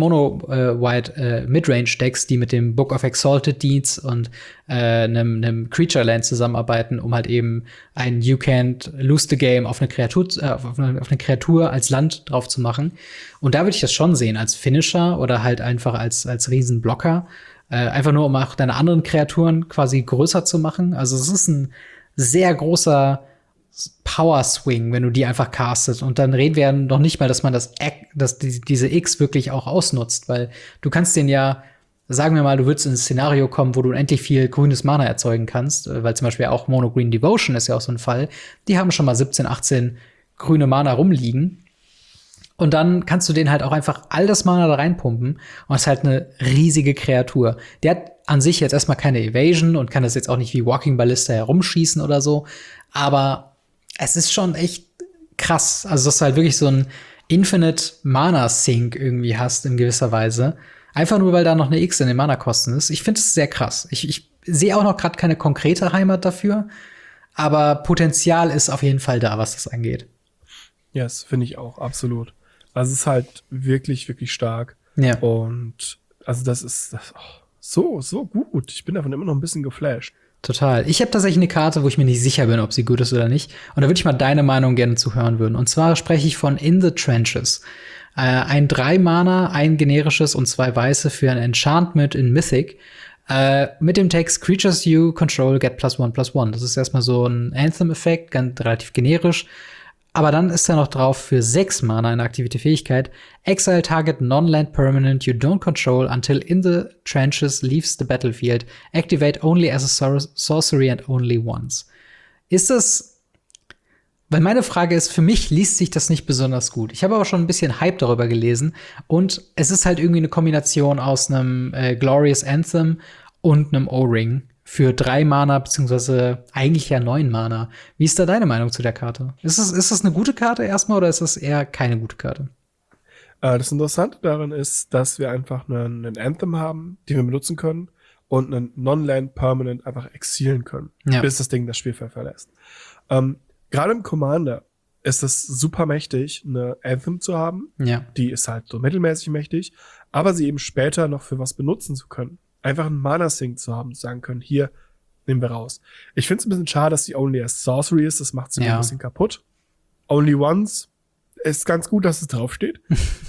Speaker 1: Mono-Wide-Midrange-Decks, die mit dem Book of Exalted Deeds und äh, einem, einem Creature-Land zusammenarbeiten, um halt eben ein You Can't Lose the Game auf eine Kreatur, äh, auf eine, auf eine Kreatur als Land drauf zu machen. Und da würde ich das schon sehen, als Finisher oder halt einfach als, als Riesenblocker. Äh, einfach nur, um auch deine anderen Kreaturen quasi größer zu machen. Also es ist ein sehr großer Power Swing, wenn du die einfach castest. Und dann reden wir noch nicht mal, dass man das, dass die, diese X wirklich auch ausnutzt, weil du kannst den ja, sagen wir mal, du würdest in ein Szenario kommen, wo du endlich viel grünes Mana erzeugen kannst, weil zum Beispiel auch Mono Green Devotion ist ja auch so ein Fall. Die haben schon mal siebzehn, achtzehn grüne Mana rumliegen. Und dann kannst du den halt auch einfach all das Mana da reinpumpen. Und es ist halt eine riesige Kreatur. Der hat an sich jetzt erstmal keine Evasion und kann das jetzt auch nicht wie Walking Ballista herumschießen oder so. Aber es ist schon echt krass. Also, dass du halt wirklich so ein Infinite Mana Sink irgendwie hast in gewisser Weise. Einfach nur, weil da noch eine X in den Mana-Kosten ist. Ich finde es sehr krass. Ich, ich sehe auch noch gerade keine konkrete Heimat dafür. Aber Potenzial ist auf jeden Fall da, was das angeht.
Speaker 2: Ja, yes, finde ich auch, absolut. Also es ist halt wirklich, wirklich stark.
Speaker 1: Ja.
Speaker 2: Und also das ist das, oh, so, so gut. Ich bin davon immer noch ein bisschen geflasht.
Speaker 1: Total. Ich habe tatsächlich eine Karte, wo ich mir nicht sicher bin, ob sie gut ist oder nicht. Und da würde ich mal deine Meinung gerne zu hören würden. Und zwar spreche ich von In the Trenches. Äh, ein drei Mana, ein generisches und zwei weiße für ein Enchantment in Mythic. Äh, mit dem Text Creatures you control get plus one plus one. Das ist erstmal so ein Anthem-Effekt, ganz relativ generisch. Aber dann ist da noch drauf für sechs Mana eine aktivierte Fähigkeit. Exile target non-land permanent you don't control until in the trenches leaves the battlefield. Activate only as a sor- sorcery and only once. Ist das, weil meine Frage ist, für mich liest sich das nicht besonders gut. Ich habe aber schon ein bisschen Hype darüber gelesen. Und es ist halt irgendwie eine Kombination aus einem äh, Glorious Anthem und einem O-Ring. Für drei Mana, beziehungsweise eigentlich ja neun Mana. Wie ist da deine Meinung zu der Karte? Ist das, ist das eine gute Karte erstmal oder ist das eher keine gute Karte?
Speaker 2: Äh, das Interessante daran ist, dass wir einfach einen, einen Anthem haben, den wir benutzen können und einen Non-Land Permanent einfach exilen können,
Speaker 1: Ja.
Speaker 2: bis das Ding das Spielfeld verlässt. Ähm, Gerade im Commander ist es super mächtig, eine Anthem zu haben.
Speaker 1: Ja.
Speaker 2: Die ist halt so mittelmäßig mächtig, aber sie eben später noch für was benutzen zu können. Einfach einen Mana-Sink zu haben, zu sagen können, hier, nehmen wir raus. Ich finde es ein bisschen schade, dass die Only as Sorcery ist, das macht sie
Speaker 1: Ja.
Speaker 2: ein bisschen kaputt. Only Once ist ganz gut, dass es draufsteht.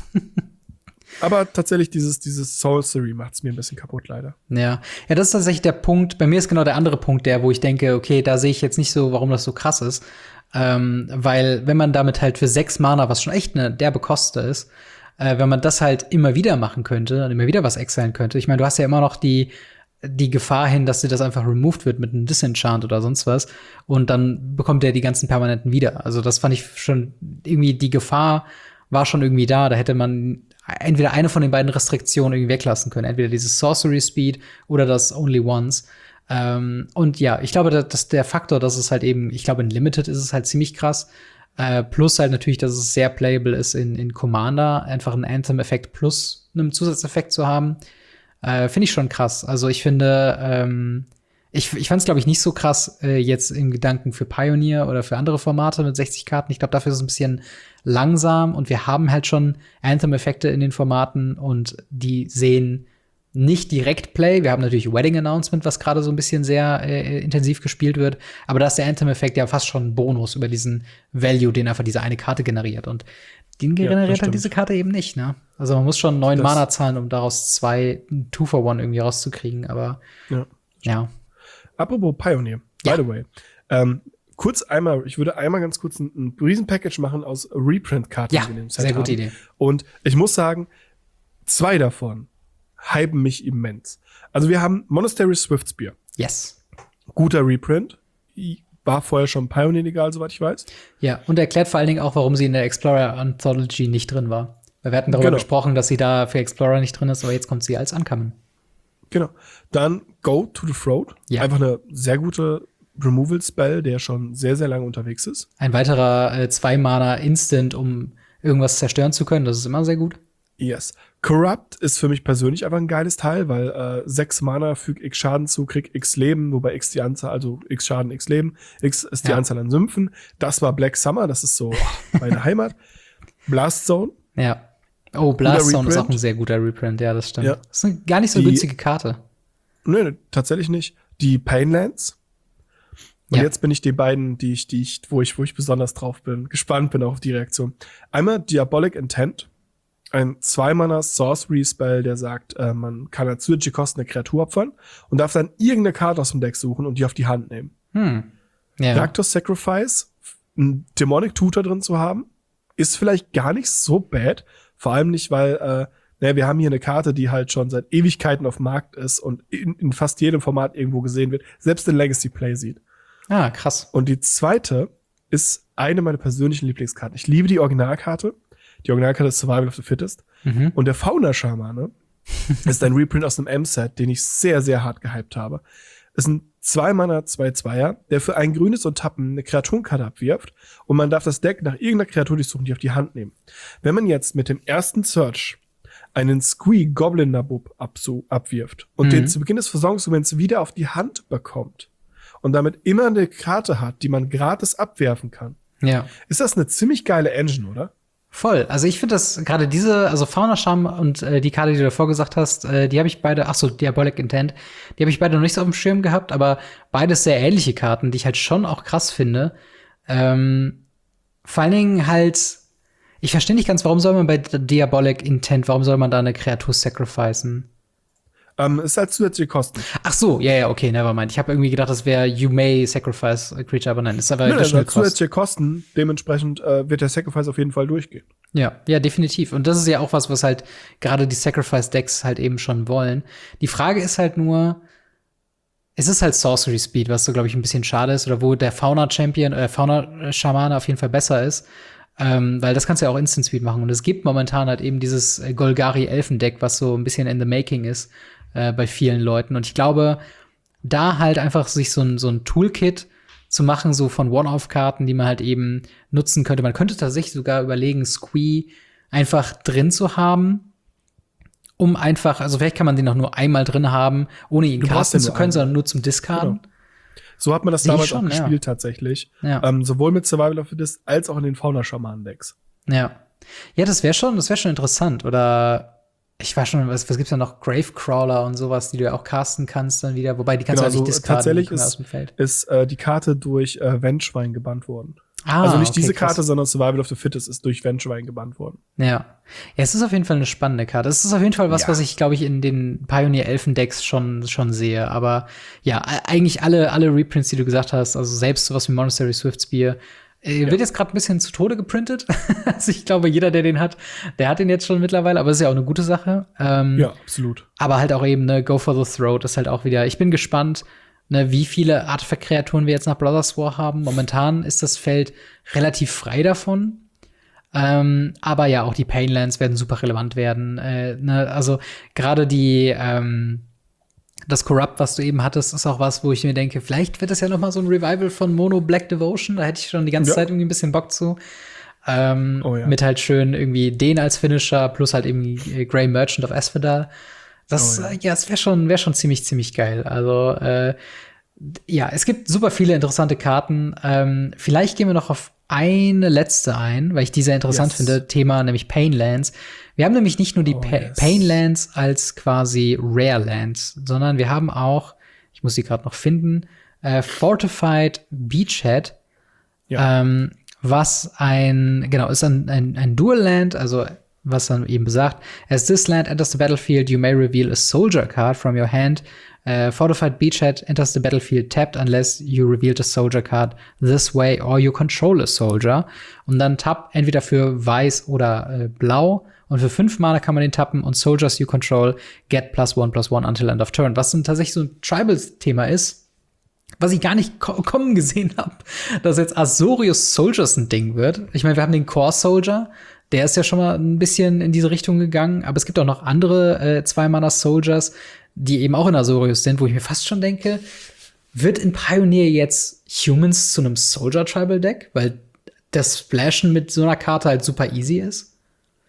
Speaker 2: Aber tatsächlich, dieses, dieses Sorcery macht es mir ein bisschen kaputt, leider.
Speaker 1: Ja. Ja, das ist tatsächlich der Punkt. Bei mir ist genau der andere Punkt, der, wo ich denke, okay, da sehe ich jetzt nicht so, warum das so krass ist. Ähm, weil, wenn man damit halt für sechs Mana, was schon echt eine derbe Koste ist, äh, wenn man das halt immer wieder machen könnte und immer wieder was exilen könnte. Ich meine, du hast ja immer noch die, die Gefahr hin, dass dir das einfach removed wird mit einem Disenchant oder sonst was. Und dann bekommt er die ganzen Permanenten wieder. Also, das fand ich schon irgendwie, die Gefahr war schon irgendwie da. Da hätte man entweder eine von den beiden Restriktionen irgendwie weglassen können. Entweder dieses Sorcery Speed oder das Only Once. Ähm, und ja, ich glaube, dass der Faktor, dass es halt eben, ich glaube, in Limited ist es halt ziemlich krass. Äh, plus halt natürlich, dass es sehr playable ist in, in Commander, einfach einen Anthem-Effekt plus einen Zusatzeffekt zu haben. Äh, finde ich schon krass. Also ich finde, ähm, ich, ich fand es, glaube ich, nicht so krass äh, jetzt im Gedanken für Pioneer oder für andere Formate mit sechzig Karten. Ich glaube, dafür ist es ein bisschen langsam und wir haben halt schon Anthem-Effekte in den Formaten und die sehen nicht direkt Play. Wir haben natürlich Wedding Announcement, was gerade so ein bisschen sehr äh, intensiv gespielt wird. Aber da ist der Anthem-Effekt ja fast schon ein Bonus über diesen Value, den einfach diese eine Karte generiert. Und den generiert
Speaker 2: ja,
Speaker 1: halt diese Karte eben nicht, ne? Also man muss schon neun
Speaker 2: Das-
Speaker 1: Mana zahlen, um daraus zwei Two for One irgendwie rauszukriegen. Aber
Speaker 2: Ja.
Speaker 1: ja.
Speaker 2: Apropos Pioneer, by
Speaker 1: Ja.
Speaker 2: the way. Ähm, kurz einmal, ich würde einmal ganz kurz ein, ein Riesen-Package machen aus Reprint-Karten.
Speaker 1: Ja,
Speaker 2: die wir in dem Set
Speaker 1: sehr gute
Speaker 2: haben.
Speaker 1: Idee.
Speaker 2: Und ich muss sagen, zwei davon hypen mich immens. Also wir haben Monastery Swiftspear.
Speaker 1: Yes.
Speaker 2: Guter Reprint. War vorher schon Pioneer legal, soweit ich weiß.
Speaker 1: Ja, und erklärt vor allen Dingen auch, warum sie in der Explorer Anthology nicht drin war. Weil wir hatten darüber
Speaker 2: Genau.
Speaker 1: gesprochen, dass sie da für Explorer nicht drin ist, aber jetzt kommt sie als Uncommon.
Speaker 2: Genau. Dann Go to the Throat.
Speaker 1: Ja.
Speaker 2: Einfach eine sehr gute Removal-Spell, der schon sehr, sehr lange unterwegs ist.
Speaker 1: Ein weiterer äh, zwei Mana Instant, um irgendwas zerstören zu können, das ist immer sehr gut.
Speaker 2: Yes. Corrupt ist für mich persönlich einfach ein geiles Teil, weil äh, sechs Mana fügt x Schaden zu, krieg x Leben, wobei x die Anzahl, also x Schaden, x Leben, x ist die
Speaker 1: Ja.
Speaker 2: Anzahl an Sümpfen. Das war Black Summer, das ist so meine Heimat. Blast Zone.
Speaker 1: Ja. Oh, Blast Zone ist auch
Speaker 2: Reprint.
Speaker 1: ein sehr guter Reprint, ja, das stimmt.
Speaker 2: Ja.
Speaker 1: Das ist eine gar nicht so
Speaker 2: Die-
Speaker 1: günstige Karte.
Speaker 2: Nö, nee, tatsächlich nicht. Die Painlands. Und
Speaker 1: Ja.
Speaker 2: jetzt bin ich die beiden, die ich, die ich, wo ich, wo ich besonders drauf bin, gespannt bin auf die Reaktion. Einmal Diabolic Intent. Ein zwei-Mana Sorcery-Spell, der sagt, äh, man kann als zusätzliche Kosten eine Kreatur opfern und darf dann irgendeine Karte aus dem Deck suchen und die auf die Hand nehmen.
Speaker 1: Hm. Ja.
Speaker 2: Raktos Sacrifice, ein Demonic Tutor drin zu haben, ist vielleicht gar nicht so bad. Vor allem nicht, weil, äh, naja, wir haben hier eine Karte, die halt schon seit Ewigkeiten auf dem Markt ist und in, in fast jedem Format irgendwo gesehen wird, selbst in Legacy Play sieht.
Speaker 1: Ah, krass.
Speaker 2: Und die zweite ist eine meiner persönlichen Lieblingskarten. Ich liebe die Originalkarte. Die Originalkarte ist Survival of the Fittest.
Speaker 1: Mhm.
Speaker 2: Und der Fauna-Schamane ist ein Reprint aus einem M-Set, den ich sehr, sehr hart gehypt habe. Ist ein zwei Mana, zwei Zweier, der für ein grünes und Tappen eine Kreaturenkarte abwirft und man darf das Deck nach irgendeiner Kreatur durchsuchen, die auf die Hand nehmen. Wenn man jetzt mit dem ersten Search einen Squee Goblin Nabub absu- abwirft und
Speaker 1: Mhm.
Speaker 2: den zu Beginn des Versorgungsmoments wieder auf die Hand bekommt und damit immer eine Karte hat, die man gratis abwerfen kann,
Speaker 1: Ja.
Speaker 2: ist das eine ziemlich geile Engine, oder?
Speaker 1: Voll. Also ich finde das gerade diese, also Fauna Charm und äh, die Karte, die du davor gesagt hast, äh, die habe ich beide, ach so, Diabolic Intent, die habe ich beide noch nicht so auf dem Schirm gehabt, aber beides sehr ähnliche Karten, die ich halt schon auch krass finde. Ähm, vor allen Dingen halt, ich verstehe nicht ganz, warum soll man bei Diabolic Intent, warum soll man da eine Kreatur sacrificen?
Speaker 2: Ähm, ist halt zusätzliche Kosten.
Speaker 1: Ach so, ja, ja, okay, nevermind. Ich habe irgendwie gedacht, das wäre You may sacrifice a creature, aber nein, ist aber
Speaker 2: Nein, nein,
Speaker 1: additional
Speaker 2: nein,
Speaker 1: cost.
Speaker 2: zusätzliche Kosten, dementsprechend äh, wird der Sacrifice auf jeden Fall durchgehen.
Speaker 1: Ja, ja, definitiv. Und das ist ja auch was, was halt gerade die Sacrifice-Decks halt eben schon wollen. Die Frage ist halt nur, es ist halt Sorcery Speed, was so, glaube ich, ein bisschen schade ist, oder wo der Fauna-Champion, äh, Fauna-Schamane auf jeden Fall besser ist. Ähm, weil das kannst du ja auch Instant Speed machen. Und es gibt momentan halt eben dieses äh, Golgari-Elfen-Deck, was so ein bisschen in the making ist äh, bei vielen Leuten. Und ich glaube, da halt einfach sich so ein, so ein Toolkit zu machen, so von One-Off-Karten, die man halt eben nutzen könnte. Man könnte tatsächlich sogar überlegen, Squee einfach drin zu haben, um einfach, also vielleicht kann man den auch nur einmal drin haben, ohne ihn
Speaker 2: Du brauchst
Speaker 1: casten
Speaker 2: den
Speaker 1: zu
Speaker 2: nur
Speaker 1: können,
Speaker 2: einmal.
Speaker 1: sondern nur zum Discarden.
Speaker 2: So hat man das
Speaker 1: Sehe ich
Speaker 2: damals
Speaker 1: schon,
Speaker 2: auch
Speaker 1: ja.
Speaker 2: gespielt tatsächlich.
Speaker 1: Ja.
Speaker 2: Ähm, sowohl mit Survival of the Fittest als auch in den Fauna-Schamanen-Decks.
Speaker 1: Ja. Ja, das wäre schon, das wäre schon interessant. Oder ich weiß schon, was, was gibt's da noch? Gravecrawler und sowas, die du ja auch casten kannst dann wieder. Wobei, die kannst
Speaker 2: Genau,
Speaker 1: du halt nicht
Speaker 2: also
Speaker 1: discarden,
Speaker 2: tatsächlich
Speaker 1: die kommen ja
Speaker 2: ist-
Speaker 1: aus dem Feld.
Speaker 2: Ist äh, die Karte durch äh, Vengevine gebannt worden.
Speaker 1: Ah,
Speaker 2: also nicht
Speaker 1: okay,
Speaker 2: diese
Speaker 1: krass.
Speaker 2: Karte, sondern Survival of the Fittest ist durch Vengevine gebannt worden.
Speaker 1: Ja. Ja, es ist auf jeden Fall eine spannende Karte. Es ist auf jeden Fall was,
Speaker 2: Ja.
Speaker 1: was ich, glaube ich, in den Pioneer-Elfen-Decks schon, schon sehe. Aber ja, e- eigentlich alle, alle Reprints, die du gesagt hast, also selbst sowas wie Monastery Swiftspear, äh,
Speaker 2: Ja.
Speaker 1: wird jetzt gerade ein bisschen zu Tode geprintet. Also ich glaube, jeder, der den hat, der hat den jetzt schon mittlerweile, aber es ist ja auch eine gute Sache. Ähm,
Speaker 2: Ja, absolut.
Speaker 1: Aber halt auch eben, ne, Go for the Throat ist halt auch wieder, ich bin gespannt, ne, wie viele Artefakt-Kreaturen wir jetzt nach Brothers War haben. Momentan ist das Feld relativ frei davon. Ähm, aber ja, auch die Painlands werden super relevant werden. Äh, ne, also gerade die, ähm, das Corrupt, was du eben hattest, ist auch was, wo ich mir denke, vielleicht wird das ja noch mal so ein Revival von Mono Black Devotion. Da hätte ich schon die ganze
Speaker 2: Ja.
Speaker 1: Zeit irgendwie ein bisschen Bock zu. Ähm,
Speaker 2: Oh ja.
Speaker 1: Mit halt schön irgendwie den als Finisher plus halt eben äh, Grey Merchant of Asphodel. Das,
Speaker 2: Oh ja.
Speaker 1: äh, ja, das wäre schon, wär schon ziemlich, ziemlich geil. Also, äh, ja, es gibt super viele interessante Karten. Ähm, vielleicht gehen wir noch auf eine letzte ein, weil ich die sehr interessant
Speaker 2: Yes.
Speaker 1: finde. Thema nämlich Painlands. Wir haben nämlich nicht nur die
Speaker 2: Oh,
Speaker 1: pa
Speaker 2: yes.
Speaker 1: Painlands als quasi Rare Lands, sondern wir haben auch, ich muss sie gerade noch finden, äh, Fortified Beachhead.
Speaker 2: Ja.
Speaker 1: Ähm, was ein, genau, ist ein, ein, ein Dual Land, also was dann eben besagt, as this land enters the battlefield, you may reveal a soldier card from your hand. Uh, Fortified Beachhead enters the battlefield tapped unless you revealed a soldier card this way or you control a soldier. Und dann tap entweder für weiß oder äh, blau. Und für fünf Mana kann man den tappen und Soldiers you control get plus one plus one until end of turn. Was dann tatsächlich so ein Tribal-Thema ist, was ich gar nicht ko kommen gesehen habe, dass jetzt Azorius Soldiers ein Ding wird. Ich meine, wir haben den Core Soldier, der ist ja schon mal ein bisschen in diese Richtung gegangen, aber es gibt auch noch andere äh, Zwei-Mana-Soldiers, die eben auch in Azorius sind, wo ich mir fast schon denke, wird in Pioneer jetzt Humans zu einem Soldier-Tribal-Deck? Weil das Splashen mit so einer Karte halt super easy ist?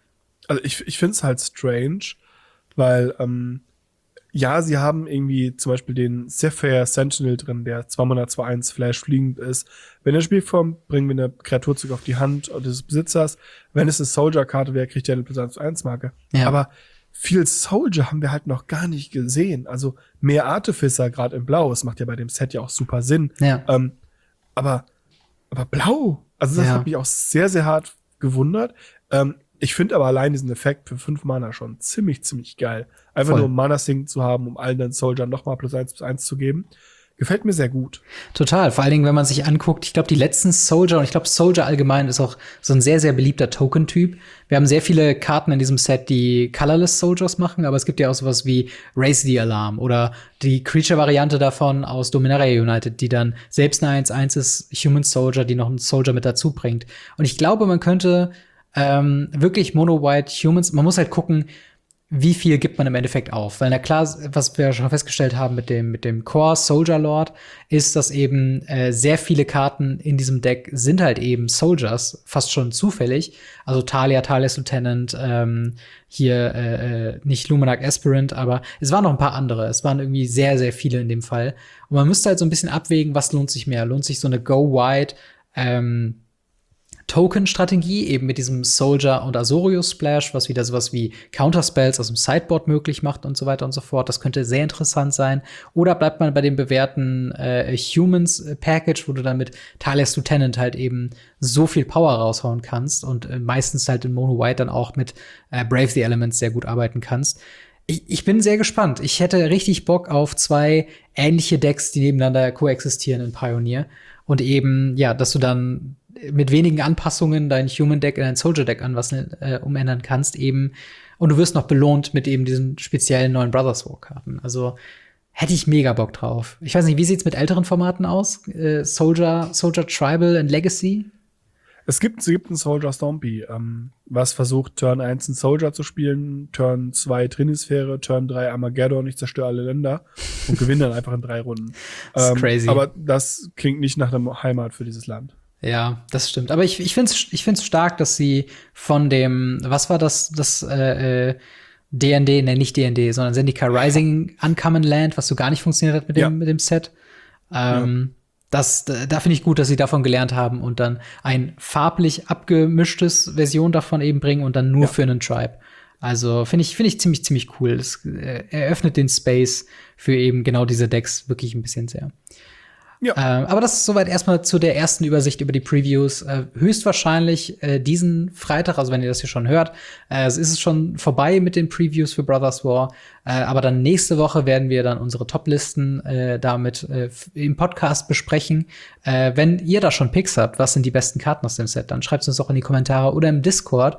Speaker 2: Also ich, ich finde es halt strange, weil ähm, ja, sie haben irgendwie zum Beispiel den Sapphire Sentinel drin, der zwei zwei eins Flash fliegend ist. Wenn er Spiel kommt, bringen wir eine Kreatur zurück auf die Hand des Besitzers. Wenn es eine Soldier-Karte wäre, kriegt er eine plus eins plus eins Marke.
Speaker 1: Ja.
Speaker 2: Aber viel Soldier haben wir halt noch gar nicht gesehen. Also mehr Artificer, gerade in Blau. Das macht ja bei dem Set ja auch super Sinn.
Speaker 1: Ja.
Speaker 2: Ähm, aber, aber Blau, also das
Speaker 1: Ja.
Speaker 2: hat mich auch sehr, sehr hart gewundert. Ähm, ich finde aber allein diesen Effekt für fünf Mana schon ziemlich, ziemlich geil. Einfach
Speaker 1: Voll.
Speaker 2: nur um Mana Sink zu haben, um allen den Soldiern nochmal plus eins plus eins zu geben. Gefällt mir sehr gut.
Speaker 1: Total. Vor allen Dingen, wenn man sich anguckt, ich glaube, die letzten Soldier und ich glaube, Soldier allgemein ist auch so ein sehr, sehr beliebter Token-Typ. Wir haben sehr viele Karten in diesem Set, die Colorless Soldiers machen, aber es gibt ja auch sowas wie Raise the Alarm oder die Creature-Variante davon aus Dominaria United, die dann selbst eine eins eins ist, Human Soldier, die noch einen Soldier mit dazu bringt. Und ich glaube, man könnte ähm, wirklich Mono-White Humans, man muss halt gucken, wie viel gibt man im Endeffekt auf? Weil na klar, was wir schon festgestellt haben mit dem mit dem Core Soldier Lord, ist, dass eben äh, sehr viele Karten in diesem Deck sind halt eben Soldiers, fast schon zufällig. Also Talia, Talia's Lieutenant, ähm, hier äh, äh, nicht Luminac Aspirant, aber es waren noch ein paar andere. Es waren irgendwie sehr, sehr viele in dem Fall. Und man müsste halt so ein bisschen abwägen, was lohnt sich mehr? Lohnt sich so eine Go-Wide ähm, Token-Strategie, eben mit diesem Soldier- und Azorius-Splash, was wieder sowas wie Counterspells aus dem Sideboard möglich macht und so weiter und so fort. Das könnte sehr interessant sein. Oder bleibt man bei dem bewährten äh, Humans-Package, wo du dann mit Talia's Lieutenant halt eben so viel Power raushauen kannst und äh, meistens halt in Mono-White dann auch mit äh, Brave the Elements sehr gut arbeiten kannst. Ich, ich bin sehr gespannt. Ich hätte richtig Bock auf zwei ähnliche Decks, die nebeneinander koexistieren in Pioneer. Und eben, ja, dass du dann mit wenigen Anpassungen dein Human-Deck in ein Soldier-Deck an was äh, umändern kannst eben. Und du wirst noch belohnt mit eben diesen speziellen neuen Brothers War-Karten. Also hätte ich mega Bock drauf. Ich weiß nicht, wie sieht's mit älteren Formaten aus? Äh, Soldier, Soldier Tribal und Legacy?
Speaker 2: Es gibt, es gibt einen Soldier Stompy, ähm, was versucht, Turn eins einen Soldier zu spielen, Turn zwei Trinisphäre, Turn drei Armageddon, ich zerstöre alle Länder und gewinne dann einfach in drei Runden.
Speaker 1: Das ist
Speaker 2: ähm,
Speaker 1: crazy.
Speaker 2: Aber das klingt nicht nach einer Heimat für dieses Land.
Speaker 1: Ja, das stimmt. Aber ich, ich finde es ich find's stark, dass sie von dem, was war das, das äh, äh, D and D, ne, nicht D and D, sondern Zendika Rising Uncommon Land, was so gar nicht funktioniert hat mit dem,
Speaker 2: Ja.
Speaker 1: mit dem Set. Ähm, ja. Das, da finde ich gut, dass sie davon gelernt haben und dann ein farblich abgemischtes Version davon eben bringen und dann nur
Speaker 2: Ja.
Speaker 1: für einen Tribe. Also finde ich, finde ich ziemlich, ziemlich cool. Das äh, eröffnet den Space für eben genau diese Decks wirklich ein bisschen sehr.
Speaker 2: Ja.
Speaker 1: Ähm, aber das ist soweit erstmal zu der ersten Übersicht über die Previews. Äh, höchstwahrscheinlich äh, diesen Freitag, also wenn ihr das hier schon hört, äh, es ist es schon vorbei mit den Previews für Brothers War. Äh, aber dann nächste Woche werden wir dann unsere Top-Listen äh, damit äh, im Podcast besprechen. Äh, wenn ihr da schon Picks habt, was sind die besten Karten aus dem Set, dann schreibt es uns auch in die Kommentare oder im Discord.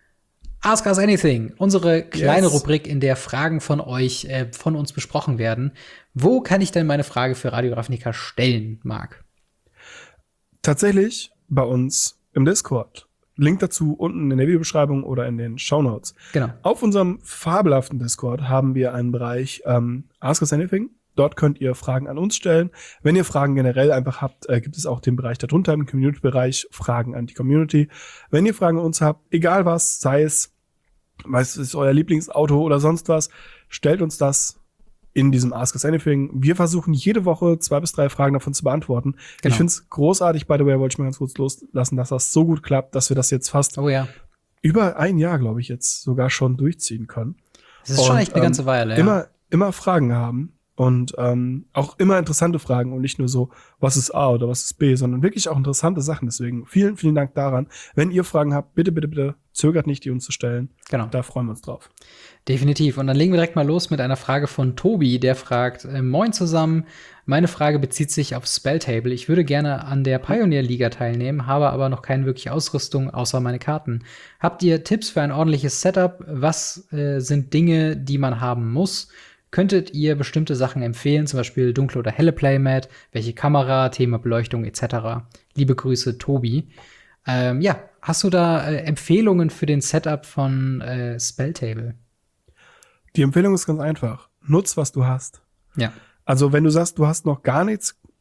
Speaker 1: Ask Us Anything, unsere kleine
Speaker 2: Yes.
Speaker 1: Rubrik, in der Fragen von euch, äh, von uns besprochen werden. Wo kann ich denn meine Frage für Radio Ravnica stellen, Marc?
Speaker 2: Tatsächlich bei uns im Discord. Link dazu unten in der Videobeschreibung oder in den Shownotes.
Speaker 1: Genau.
Speaker 2: Auf unserem fabelhaften Discord haben wir einen Bereich ähm, Ask Us Anything. Dort könnt ihr Fragen an uns stellen. Wenn ihr Fragen generell einfach habt, äh, gibt es auch den Bereich darunter, im Community-Bereich, Fragen an die Community. Wenn ihr Fragen an uns habt, egal was, sei es, was ist euer Lieblingsauto oder sonst was, stellt uns das in diesem Ask Us Anything. Wir versuchen jede Woche zwei bis drei Fragen davon zu beantworten.
Speaker 1: Genau.
Speaker 2: Ich finde es großartig, by the way, wollte ich mal ganz kurz loslassen, dass das so gut klappt, dass wir das jetzt fast
Speaker 1: Oh ja.
Speaker 2: über ein Jahr, glaube ich, jetzt sogar schon durchziehen können.
Speaker 1: Das ist schon
Speaker 2: Und,
Speaker 1: echt eine ganze
Speaker 2: ähm,
Speaker 1: Weile, ja.
Speaker 2: Immer, immer Fragen haben und ähm, auch immer interessante Fragen und nicht nur so, was ist A oder was ist B, sondern wirklich auch interessante Sachen. Deswegen vielen, vielen Dank daran. Wenn ihr Fragen habt, bitte, bitte, bitte zögert nicht, die uns zu stellen.
Speaker 1: Genau.
Speaker 2: Da freuen wir uns drauf.
Speaker 1: Definitiv. Und dann legen wir direkt mal los mit einer Frage von Tobi, der fragt, äh, Moin zusammen, meine Frage bezieht sich auf Spelltable. Ich würde gerne an der Pioneer-Liga teilnehmen, habe aber noch keine wirkliche Ausrüstung außer meine Karten. Habt ihr Tipps für ein ordentliches Setup? Was äh, sind Dinge, die man haben muss? Könntet ihr bestimmte Sachen empfehlen, zum Beispiel dunkle oder helle Playmat, welche Kamera, Thema Beleuchtung et cetera? Liebe Grüße, Tobi. Ähm, ja, hast du da äh, Empfehlungen für den Setup von äh, Spelltable?
Speaker 2: Die Empfehlung ist ganz einfach. Nutz, was du hast.
Speaker 1: Ja.
Speaker 2: Also wenn du sagst, du hast noch gar nichts,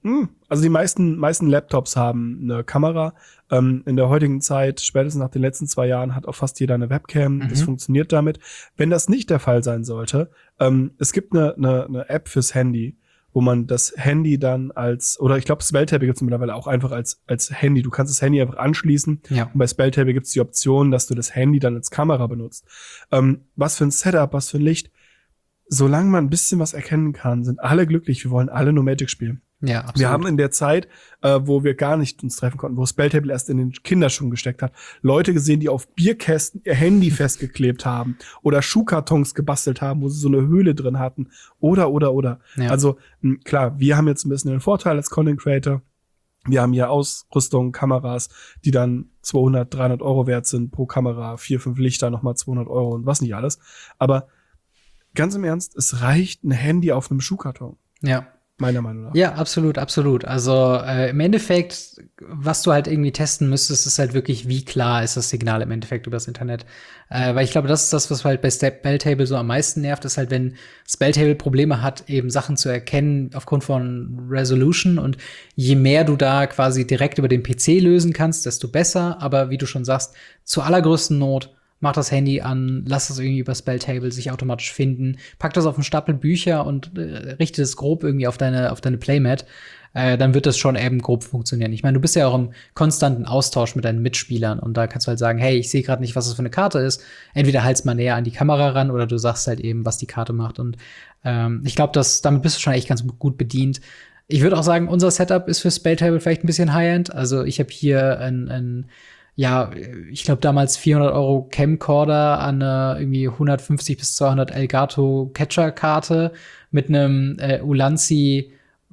Speaker 2: Hm, Also die meisten, meisten Laptops haben eine Kamera. Ähm, in der heutigen Zeit, spätestens nach den letzten zwei Jahren, hat auch fast jeder eine Webcam.
Speaker 1: Mhm.
Speaker 2: Das funktioniert damit. Wenn das nicht der Fall sein sollte, ähm, es gibt eine, eine, eine App fürs Handy, wo man das Handy dann als, oder ich glaube, Spelltable gibt es mittlerweile auch einfach als, als Handy. Du kannst das Handy einfach anschließen.
Speaker 1: Ja.
Speaker 2: Und bei Spelltable gibt es die Option, dass du das Handy dann als Kamera benutzt. Ähm, was für ein Setup, was für ein Licht. Solange man ein bisschen was erkennen kann, sind alle glücklich. Wir wollen alle nur Magic spielen.
Speaker 1: Ja, absolut.
Speaker 2: Wir haben in der Zeit, äh, wo wir gar nicht uns treffen konnten, wo Spelltable erst in den Kinderschuhen gesteckt hat, Leute gesehen, die auf Bierkästen ihr Handy festgeklebt haben oder Schuhkartons gebastelt haben, wo sie so eine Höhle drin hatten. Oder, oder, oder.
Speaker 1: Ja.
Speaker 2: Also mh, klar, wir haben jetzt ein bisschen den Vorteil als Content Creator. Wir haben hier Ausrüstung, Kameras, die dann zweihundert, dreihundert Euro wert sind pro Kamera, vier, fünf Lichter, nochmal zweihundert Euro und was nicht alles. Aber ganz im Ernst, es reicht ein Handy auf einem Schuhkarton.
Speaker 1: Ja.
Speaker 2: Meiner Meinung nach.
Speaker 1: Ja, absolut, absolut. Also äh, im Endeffekt, was du halt irgendwie testen müsstest, ist halt wirklich, wie klar ist das Signal im Endeffekt über das Internet. Äh, weil ich glaube, das ist das, was halt bei Spelltable so am meisten nervt, ist halt, wenn Spelltable Probleme hat, eben Sachen zu erkennen aufgrund von Resolution. Und je mehr du da quasi direkt über den P C lösen kannst, desto besser. Aber wie du schon sagst, zur allergrößten Not, mach das Handy an, lass das irgendwie über Spelltable sich automatisch finden, pack das auf einen Stapel Bücher und äh, richte es grob irgendwie auf deine, auf deine Playmat, äh, dann wird das schon eben grob funktionieren. Ich meine, du bist ja auch im konstanten Austausch mit deinen Mitspielern und da kannst du halt sagen, hey, ich sehe gerade nicht, was das für eine Karte ist. Entweder halt's mal näher an die Kamera ran oder du sagst halt eben, was die Karte macht. Und ähm, ich glaube, dass damit bist du schon echt ganz gut bedient. Ich würde auch sagen, unser Setup ist für Spelltable vielleicht ein bisschen High-End. Also ich habe hier ein, ein ja, ich glaube damals vierhundert Euro Camcorder an eine irgendwie hundertfünfzig bis zweihundert Elgato Catcher-Karte mit einem äh, Ulanzi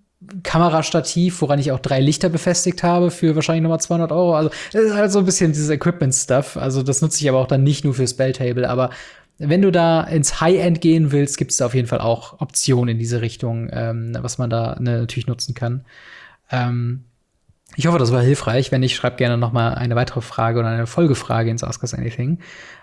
Speaker 1: Kamerastativ, woran ich auch drei Lichter befestigt habe für wahrscheinlich nochmal zweihundert Euro. Also das ist halt so ein bisschen dieses Equipment-Stuff. Also das nutze ich aber auch dann nicht nur für Spelltable. Aber wenn du da ins High-End gehen willst, gibt es da auf jeden Fall auch Optionen in diese Richtung, ähm, was man da ne, natürlich nutzen kann. Ähm, Ich hoffe, das war hilfreich. Wenn nicht, schreibt gerne noch mal eine weitere Frage oder eine Folgefrage ins Ask Us Anything.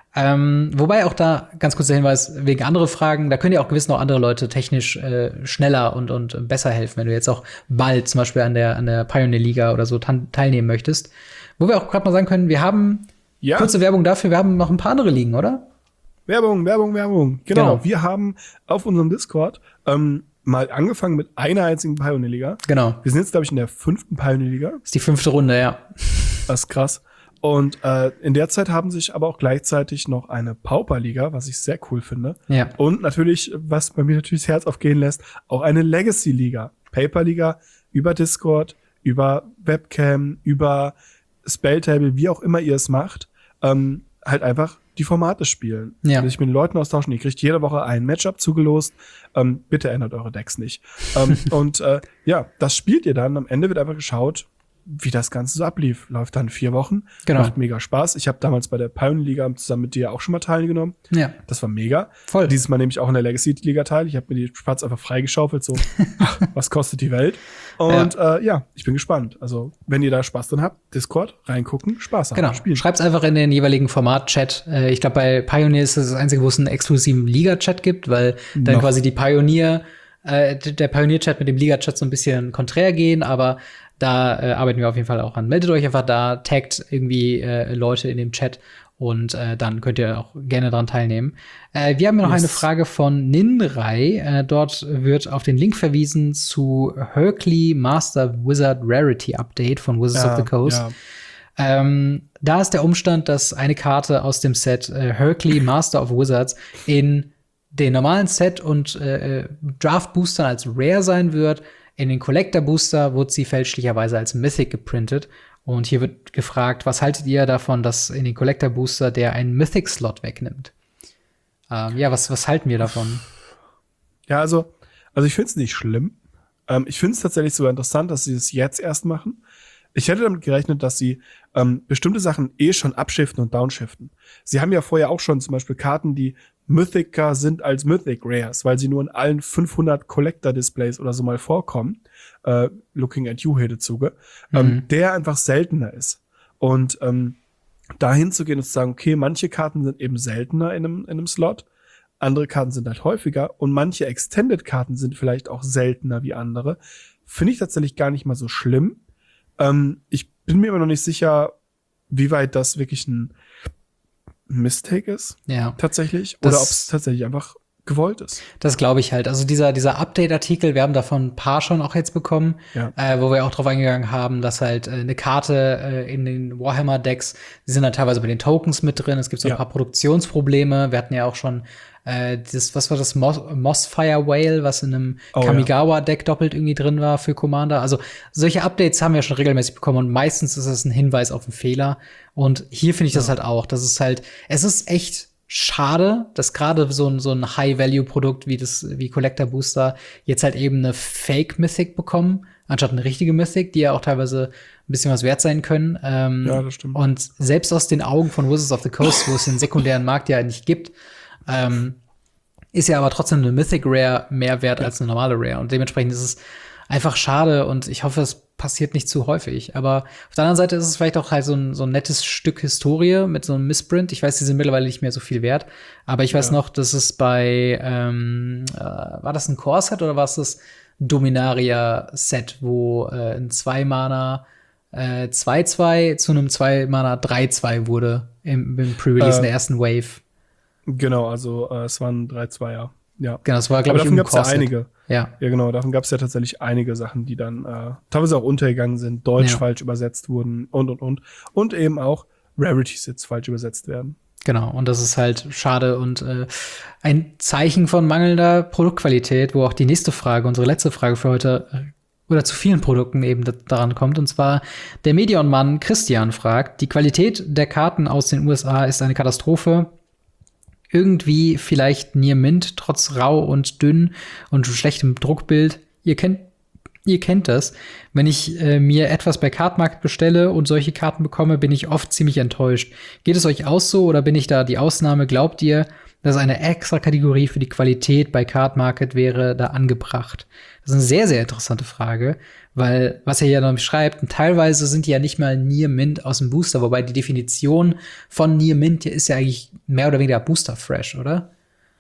Speaker 1: Ähm, wobei auch da ganz kurz der Hinweis, wegen andere Fragen, da können ja auch gewiss noch andere Leute technisch äh, schneller und, und besser helfen, wenn du jetzt auch bald zum Beispiel an der, an der Pioneer Liga oder so teilnehmen möchtest. Wo wir auch gerade mal sagen können, wir haben
Speaker 2: Ja.
Speaker 1: kurze Werbung dafür, wir haben noch ein paar andere Ligen, oder?
Speaker 2: Werbung, Werbung, Werbung. Genau.
Speaker 1: Genau.
Speaker 2: Wir haben auf unserem Discord ähm, mal angefangen mit einer einzigen Pioneer-Liga.
Speaker 1: Genau.
Speaker 2: Wir sind jetzt, glaube ich, in der fünften Pioneer-Liga.
Speaker 1: Das ist die fünfte Runde, ja.
Speaker 2: Das ist krass. Und äh, in der Zeit haben sich aber auch gleichzeitig noch eine Pauper-Liga, was ich sehr cool finde.
Speaker 1: Ja.
Speaker 2: Und natürlich, was bei mir natürlich das Herz aufgehen lässt, auch eine Legacy-Liga. Paper-Liga über Discord, über Webcam, über Spelltable, wie auch immer ihr es macht. Ähm, halt einfach die Formate spielen.
Speaker 1: Ja.
Speaker 2: Sich mit den Leuten austauschen. Ihr kriegt jede Woche ein Matchup zugelost. Ähm, bitte ändert eure Decks nicht. ähm, und äh, ja, das spielt ihr dann. Am Ende wird einfach geschaut, wie das Ganze so ablief. Läuft dann vier Wochen.
Speaker 1: Genau.
Speaker 2: Macht mega Spaß. Ich habe damals bei der Pioneer-Liga zusammen mit dir auch schon mal teilgenommen.
Speaker 1: Ja.
Speaker 2: Das war mega.
Speaker 1: Voll.
Speaker 2: Dieses Mal nehme ich auch in der Legacy-Liga teil. Ich habe mir die Spatz einfach freigeschaufelt. So, ach, was kostet die Welt? Und ja. Äh, ja, ich bin gespannt. Also, wenn ihr da Spaß drin habt, Discord, reingucken, Spaß haben.
Speaker 1: Genau.
Speaker 2: Spielen.
Speaker 1: Schreibt's einfach in den jeweiligen Format-Chat. Äh, ich glaube, bei Pioneer ist das das Einzige, wo es einen exklusiven Liga-Chat gibt, weil dann
Speaker 2: Noch.
Speaker 1: quasi die Pioneer, äh, der Pioneer-Chat mit dem Liga-Chat so ein bisschen konträr gehen, aber da äh, arbeiten wir auf jeden Fall auch an. Meldet euch einfach da, taggt irgendwie äh, Leute in dem Chat und äh, dann könnt ihr auch gerne dran teilnehmen. Äh, wir haben noch
Speaker 2: Yes.
Speaker 1: eine Frage von Ninrei. Äh, dort wird auf den Link verwiesen zu Hercule Master Wizard Rarity Update von Wizards
Speaker 2: Ja,
Speaker 1: of the Coast.
Speaker 2: ja.
Speaker 1: Ähm, da ist der Umstand, dass eine Karte aus dem Set äh, Hercule Master of Wizards in den normalen Set und äh, Draft Boostern als Rare sein wird. In den Collector Booster wurde sie fälschlicherweise als Mythic geprintet. Und hier wird gefragt, was haltet ihr davon, dass in den Collector Booster der einen Mythic-Slot wegnimmt? Ähm, ja, was, was halten wir davon?
Speaker 2: Ja, also, also ich finde es nicht schlimm. Ähm, ich finde es tatsächlich sogar interessant, dass sie es jetzt erst machen. Ich hätte damit gerechnet, dass sie ähm, bestimmte Sachen eh schon upshiften und downshiften. Sie haben ja vorher auch schon zum Beispiel Karten, die Mythicer sind als Mythic Rares, weil sie nur in allen fünfhundert Collector-Displays oder so mal vorkommen. Äh, Looking at You Hedezuge.
Speaker 1: Mhm.
Speaker 2: Ähm, der einfach seltener ist. Und ähm, dahin zu gehen und zu sagen, okay, manche Karten sind eben seltener in einem, in einem Slot, andere Karten sind halt häufiger und manche Extended-Karten sind vielleicht auch seltener wie andere, finde ich tatsächlich gar nicht mal so schlimm. Ähm, ich bin mir immer noch nicht sicher, wie weit das wirklich ein Mistake ist.
Speaker 1: Ja.
Speaker 2: Tatsächlich.
Speaker 1: Das-
Speaker 2: Oder ob es tatsächlich einfach gewollt ist.
Speaker 1: Das glaube ich halt. Also dieser, dieser Update-Artikel, wir haben davon ein paar schon auch jetzt bekommen,
Speaker 2: Ja.
Speaker 1: äh, wo wir auch drauf eingegangen haben, dass halt äh, eine Karte äh, in den Warhammer-Decks, die sind dann teilweise bei den Tokens mit drin. Es gibt so ein
Speaker 2: Ja.
Speaker 1: paar Produktionsprobleme. Wir hatten ja auch schon äh, das, was war das, Moss, Mossfire Whale, was in einem
Speaker 2: Oh,
Speaker 1: Kamigawa-Deck doppelt irgendwie drin war für Commander. Also solche Updates haben wir schon regelmäßig bekommen und meistens ist es ein Hinweis auf einen Fehler. Und hier finde ich das halt auch. Das ist halt, es ist echt schade, dass gerade so ein, so ein High-Value-Produkt wie das, wie Collector Booster jetzt halt eben eine Fake-Mythic bekommen, anstatt eine richtige Mythic, die ja auch teilweise ein bisschen was wert sein können. Ähm,
Speaker 2: Ja, das stimmt.
Speaker 1: Und selbst aus den Augen von Wizards of the Coast, wo es den sekundären Markt ja nicht gibt, ähm, ist ja aber trotzdem eine Mythic Rare mehr wert
Speaker 2: Ja.
Speaker 1: als eine normale Rare. Und dementsprechend ist es einfach schade und ich hoffe, es passiert nicht zu häufig. Aber auf der anderen Seite ist es vielleicht auch halt so ein, so ein nettes Stück Historie mit so einem Missprint. Ich weiß, die sind mittlerweile nicht mehr so viel wert. Aber ich weiß
Speaker 2: Ja.
Speaker 1: noch, dass es bei, ähm, äh, war das ein Core-Set oder war es das Dominaria-Set, wo äh, ein zwei-Mana äh, zwei zwei zu einem zwei-Mana drei zwei wurde im, im Pre-Release
Speaker 2: Äh,
Speaker 1: in der ersten Wave.
Speaker 2: Genau, also äh, es waren drei Zweier. Ja.
Speaker 1: Genau, das war,
Speaker 2: Aber
Speaker 1: glaube ich,
Speaker 2: davon
Speaker 1: ein
Speaker 2: gab es ja
Speaker 1: Core-Set.
Speaker 2: einige.
Speaker 1: Ja.
Speaker 2: Ja, genau, davon gab es ja tatsächlich einige Sachen, die dann äh, teilweise auch untergegangen sind, deutsch
Speaker 1: Ja.
Speaker 2: falsch übersetzt wurden und, und, und. Und eben auch Rarities jetzt falsch übersetzt werden.
Speaker 1: Genau, und das ist halt schade und äh, ein Zeichen von mangelnder Produktqualität, wo auch die nächste Frage, unsere letzte Frage für heute, äh, oder zu vielen Produkten eben da- daran kommt. Und zwar der Medion-Mann Christian fragt, die Qualität der Karten aus den U S A ist eine Katastrophe. Irgendwie vielleicht Near Mint, trotz rau und dünn und schlechtem Druckbild. Ihr kennt Ihr kennt das. Wenn ich äh, mir etwas bei Cardmarket bestelle und solche Karten bekomme, bin ich oft ziemlich enttäuscht. Geht es euch auch so oder bin ich da die Ausnahme? Glaubt ihr, dass eine extra Kategorie für die Qualität bei Cardmarket wäre da angebracht? Das ist eine sehr, sehr interessante Frage, weil, was er hier noch schreibt, teilweise sind die ja nicht mal Near Mint aus dem Booster, wobei die Definition von Near Mint hier ist ja eigentlich mehr oder weniger Booster Fresh, oder?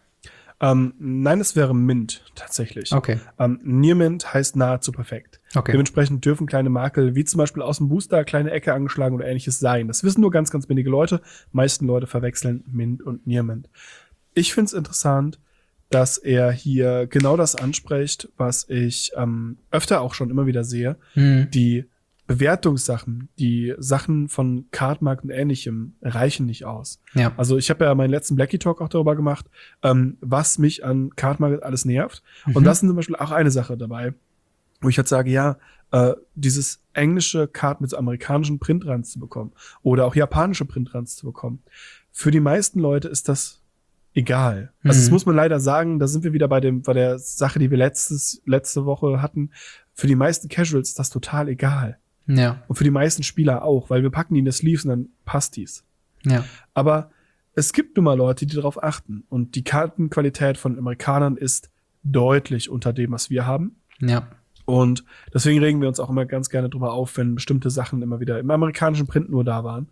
Speaker 2: Ähm, nein, es wäre Mint tatsächlich.
Speaker 1: Okay.
Speaker 2: Ähm, Near Mint heißt nahezu perfekt.
Speaker 1: Okay.
Speaker 2: Dementsprechend dürfen kleine Makel, wie zum Beispiel aus dem Booster, kleine Ecke angeschlagen oder ähnliches sein. Das wissen nur ganz, ganz wenige Leute. Meisten Leute verwechseln Mint und Near Mint. Ich finde es interessant, dass er hier genau das anspricht, was ich ähm, öfter auch schon immer wieder sehe.
Speaker 1: Hm.
Speaker 2: Die Bewertungssachen, die Sachen von Cardmarket und Ähnlichem reichen nicht aus.
Speaker 1: Ja.
Speaker 2: Also ich habe ja meinen letzten Blackie Talk auch darüber gemacht, ähm, was mich an Cardmarket alles nervt.
Speaker 1: Mhm.
Speaker 2: Und das sind zum Beispiel auch eine Sache dabei, wo ich halt sage, ja, äh, dieses englische Card mit so amerikanischen Printruns zu bekommen oder auch japanische Printruns zu bekommen. Für die meisten Leute ist das egal.
Speaker 1: Mhm.
Speaker 2: Also das muss man leider sagen, da sind wir wieder bei dem, bei der Sache, die wir letztes, letzte Woche hatten. Für die meisten Casuals ist das total egal.
Speaker 1: Ja.
Speaker 2: Und für die meisten Spieler auch, weil wir packen die in das Sleeves und dann passt dies.
Speaker 1: Ja.
Speaker 2: Aber es gibt nun mal Leute, die darauf achten. Und die Kartenqualität von Amerikanern ist deutlich unter dem, was wir haben.
Speaker 1: Ja.
Speaker 2: Und deswegen regen wir uns auch immer ganz gerne drüber auf, wenn bestimmte Sachen immer wieder im amerikanischen Print nur da waren.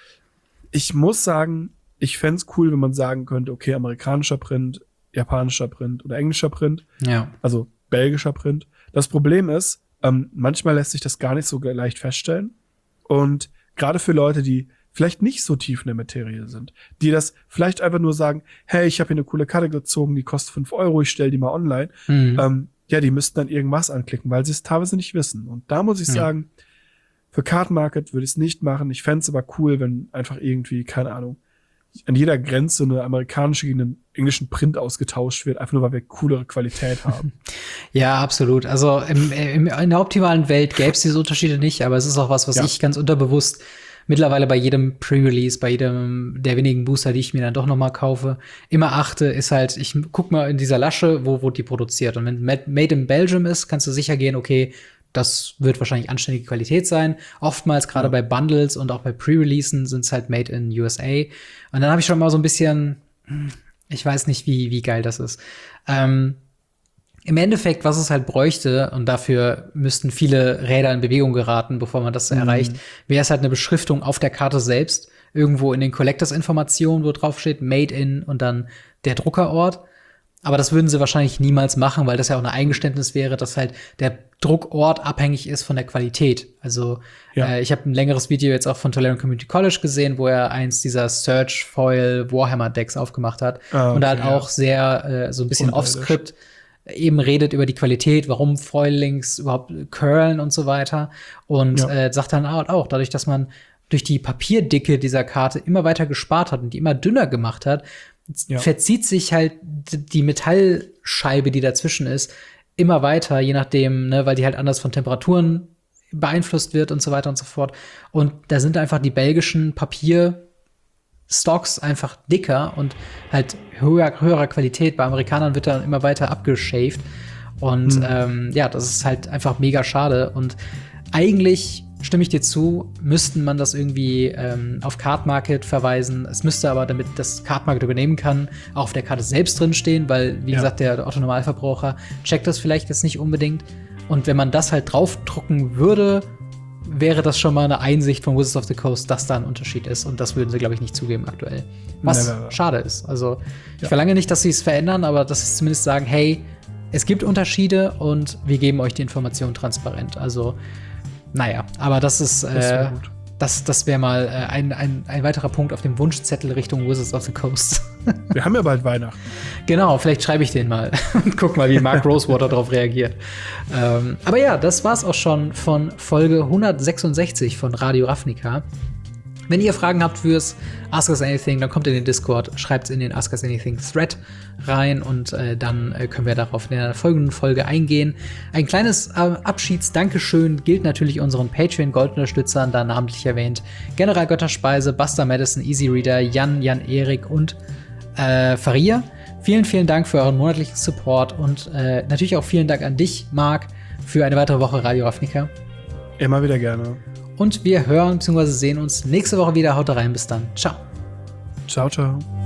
Speaker 2: Ich muss sagen, ich fände es cool, wenn man sagen könnte, okay, amerikanischer Print, japanischer Print oder englischer Print,
Speaker 1: Ja.
Speaker 2: also belgischer Print. Das Problem ist, ähm, manchmal lässt sich das gar nicht so leicht feststellen. Und gerade für Leute, die vielleicht nicht so tief in der Materie sind, die das vielleicht einfach nur sagen, hey, ich habe hier eine coole Karte gezogen, die kostet fünf Euro, ich stell die mal online.
Speaker 1: Mhm.
Speaker 2: Ähm, ja, die müssten dann irgendwas anklicken, weil sie es teilweise nicht wissen. Und da muss ich
Speaker 1: Ja.
Speaker 2: sagen, für Cardmarket würde ich es nicht machen. Ich fände es aber cool, wenn einfach irgendwie, keine Ahnung, an jeder Grenze eine amerikanische gegen einen englischen Print ausgetauscht wird, einfach nur, weil wir coolere Qualität haben.
Speaker 1: Ja, absolut. Also im, im, in der optimalen Welt gäbe es diese Unterschiede nicht, aber es ist auch was, was
Speaker 2: Ja.
Speaker 1: ich ganz unterbewusst mittlerweile bei jedem Pre-Release, bei jedem der wenigen Booster, die ich mir dann doch noch mal kaufe, immer achte, ist halt, ich guck mal in dieser Lasche, wo wurde die produziert. Und wenn Made in Belgium ist, kannst du sicher gehen, okay, das wird wahrscheinlich anständige Qualität sein. Oftmals, gerade
Speaker 2: Ja.
Speaker 1: bei Bundles und auch bei Pre-Releasen, sind es halt Made in U S A. Und dann habe ich schon mal so ein bisschen, ich weiß nicht, wie, wie geil das ist. Ähm, Im Endeffekt, was es halt bräuchte, und dafür müssten viele Räder in Bewegung geraten, bevor man das
Speaker 2: Mhm.
Speaker 1: erreicht, wäre es halt eine Beschriftung auf der Karte selbst, irgendwo in den Collectors-Informationen, wo drauf steht Made in und dann der Druckerort. Aber das würden sie wahrscheinlich niemals machen, weil das ja auch ein Eingeständnis wäre, dass halt der Druckort abhängig ist von der Qualität. Also
Speaker 2: Ja.
Speaker 1: äh, ich habe ein längeres Video jetzt auch von Tolarian Community College gesehen, wo er eins dieser Search Foil Warhammer Decks aufgemacht hat
Speaker 2: Ah, okay,
Speaker 1: und da halt
Speaker 2: ja.
Speaker 1: auch sehr äh, so ein bisschen
Speaker 2: Unterirdisch.
Speaker 1: off-Script eben redet über die Qualität, warum Foilings überhaupt curlen und so weiter. Und
Speaker 2: Ja.
Speaker 1: äh, sagt dann halt auch, dadurch, dass man durch die Papierdicke dieser Karte immer weiter gespart hat und die immer dünner gemacht hat,
Speaker 2: Ja.
Speaker 1: verzieht sich halt d- die Metallscheibe, die dazwischen ist, immer weiter, je nachdem, ne, weil die halt anders von Temperaturen beeinflusst wird und so weiter und so fort. Und da sind einfach die belgischen Papierstocks einfach dicker und halt höher, höherer Qualität. Bei Amerikanern wird dann immer weiter abgeschäft. Und
Speaker 2: Mhm.
Speaker 1: ähm, ja, das ist halt einfach mega schade. Und eigentlich stimme ich dir zu, müssten man das irgendwie ähm, auf Card Market verweisen. Es müsste aber, damit das Card Market übernehmen kann, auch auf der Karte selbst drinstehen, weil, wie
Speaker 2: Ja.
Speaker 1: gesagt, der Otto-Normalverbraucher checkt das vielleicht jetzt nicht unbedingt. Und wenn man das halt draufdrucken würde, wäre das schon mal eine Einsicht von Wizards of the Coast, dass da ein Unterschied ist. Und das würden sie, glaube ich, nicht zugeben aktuell. Was
Speaker 2: Never.
Speaker 1: schade ist. Also, ich
Speaker 2: Ja.
Speaker 1: verlange nicht, dass sie es verändern, aber dass sie zumindest sagen, hey, es gibt Unterschiede und wir geben euch die Information transparent. Also, naja, aber das ist,
Speaker 2: Das wär
Speaker 1: äh,
Speaker 2: gut.
Speaker 1: das, das wäre mal äh, ein, ein, ein weiterer Punkt auf dem Wunschzettel Richtung Wizards of the Coast.
Speaker 2: Wir haben ja bald Weihnachten.
Speaker 1: Genau, vielleicht schreibe ich den mal und guck mal, wie Mark Rosewater darauf reagiert. Ähm, aber ja, das war's auch schon von Folge hundertsechsundsechzig von Radio Ravnica. Wenn ihr Fragen habt fürs Ask Us Anything, dann kommt in den Discord, schreibt es in den Ask Us Anything Thread rein und äh, dann äh, können wir darauf in der folgenden Folge eingehen. Ein kleines äh, Abschieds-Dankeschön gilt natürlich unseren Patreon-Goldunterstützern, da namentlich erwähnt General Götterspeise, Buster Madison, Easy Reader, Jan, Jan Erik und äh, Faria. Vielen, vielen Dank für euren monatlichen Support und äh, natürlich auch vielen Dank an dich, Marc, für eine weitere Woche Radio Ravnica.
Speaker 2: Immer wieder gerne.
Speaker 1: Und wir hören bzw. sehen uns nächste Woche wieder. Haut rein, bis dann. Ciao.
Speaker 2: Ciao, ciao.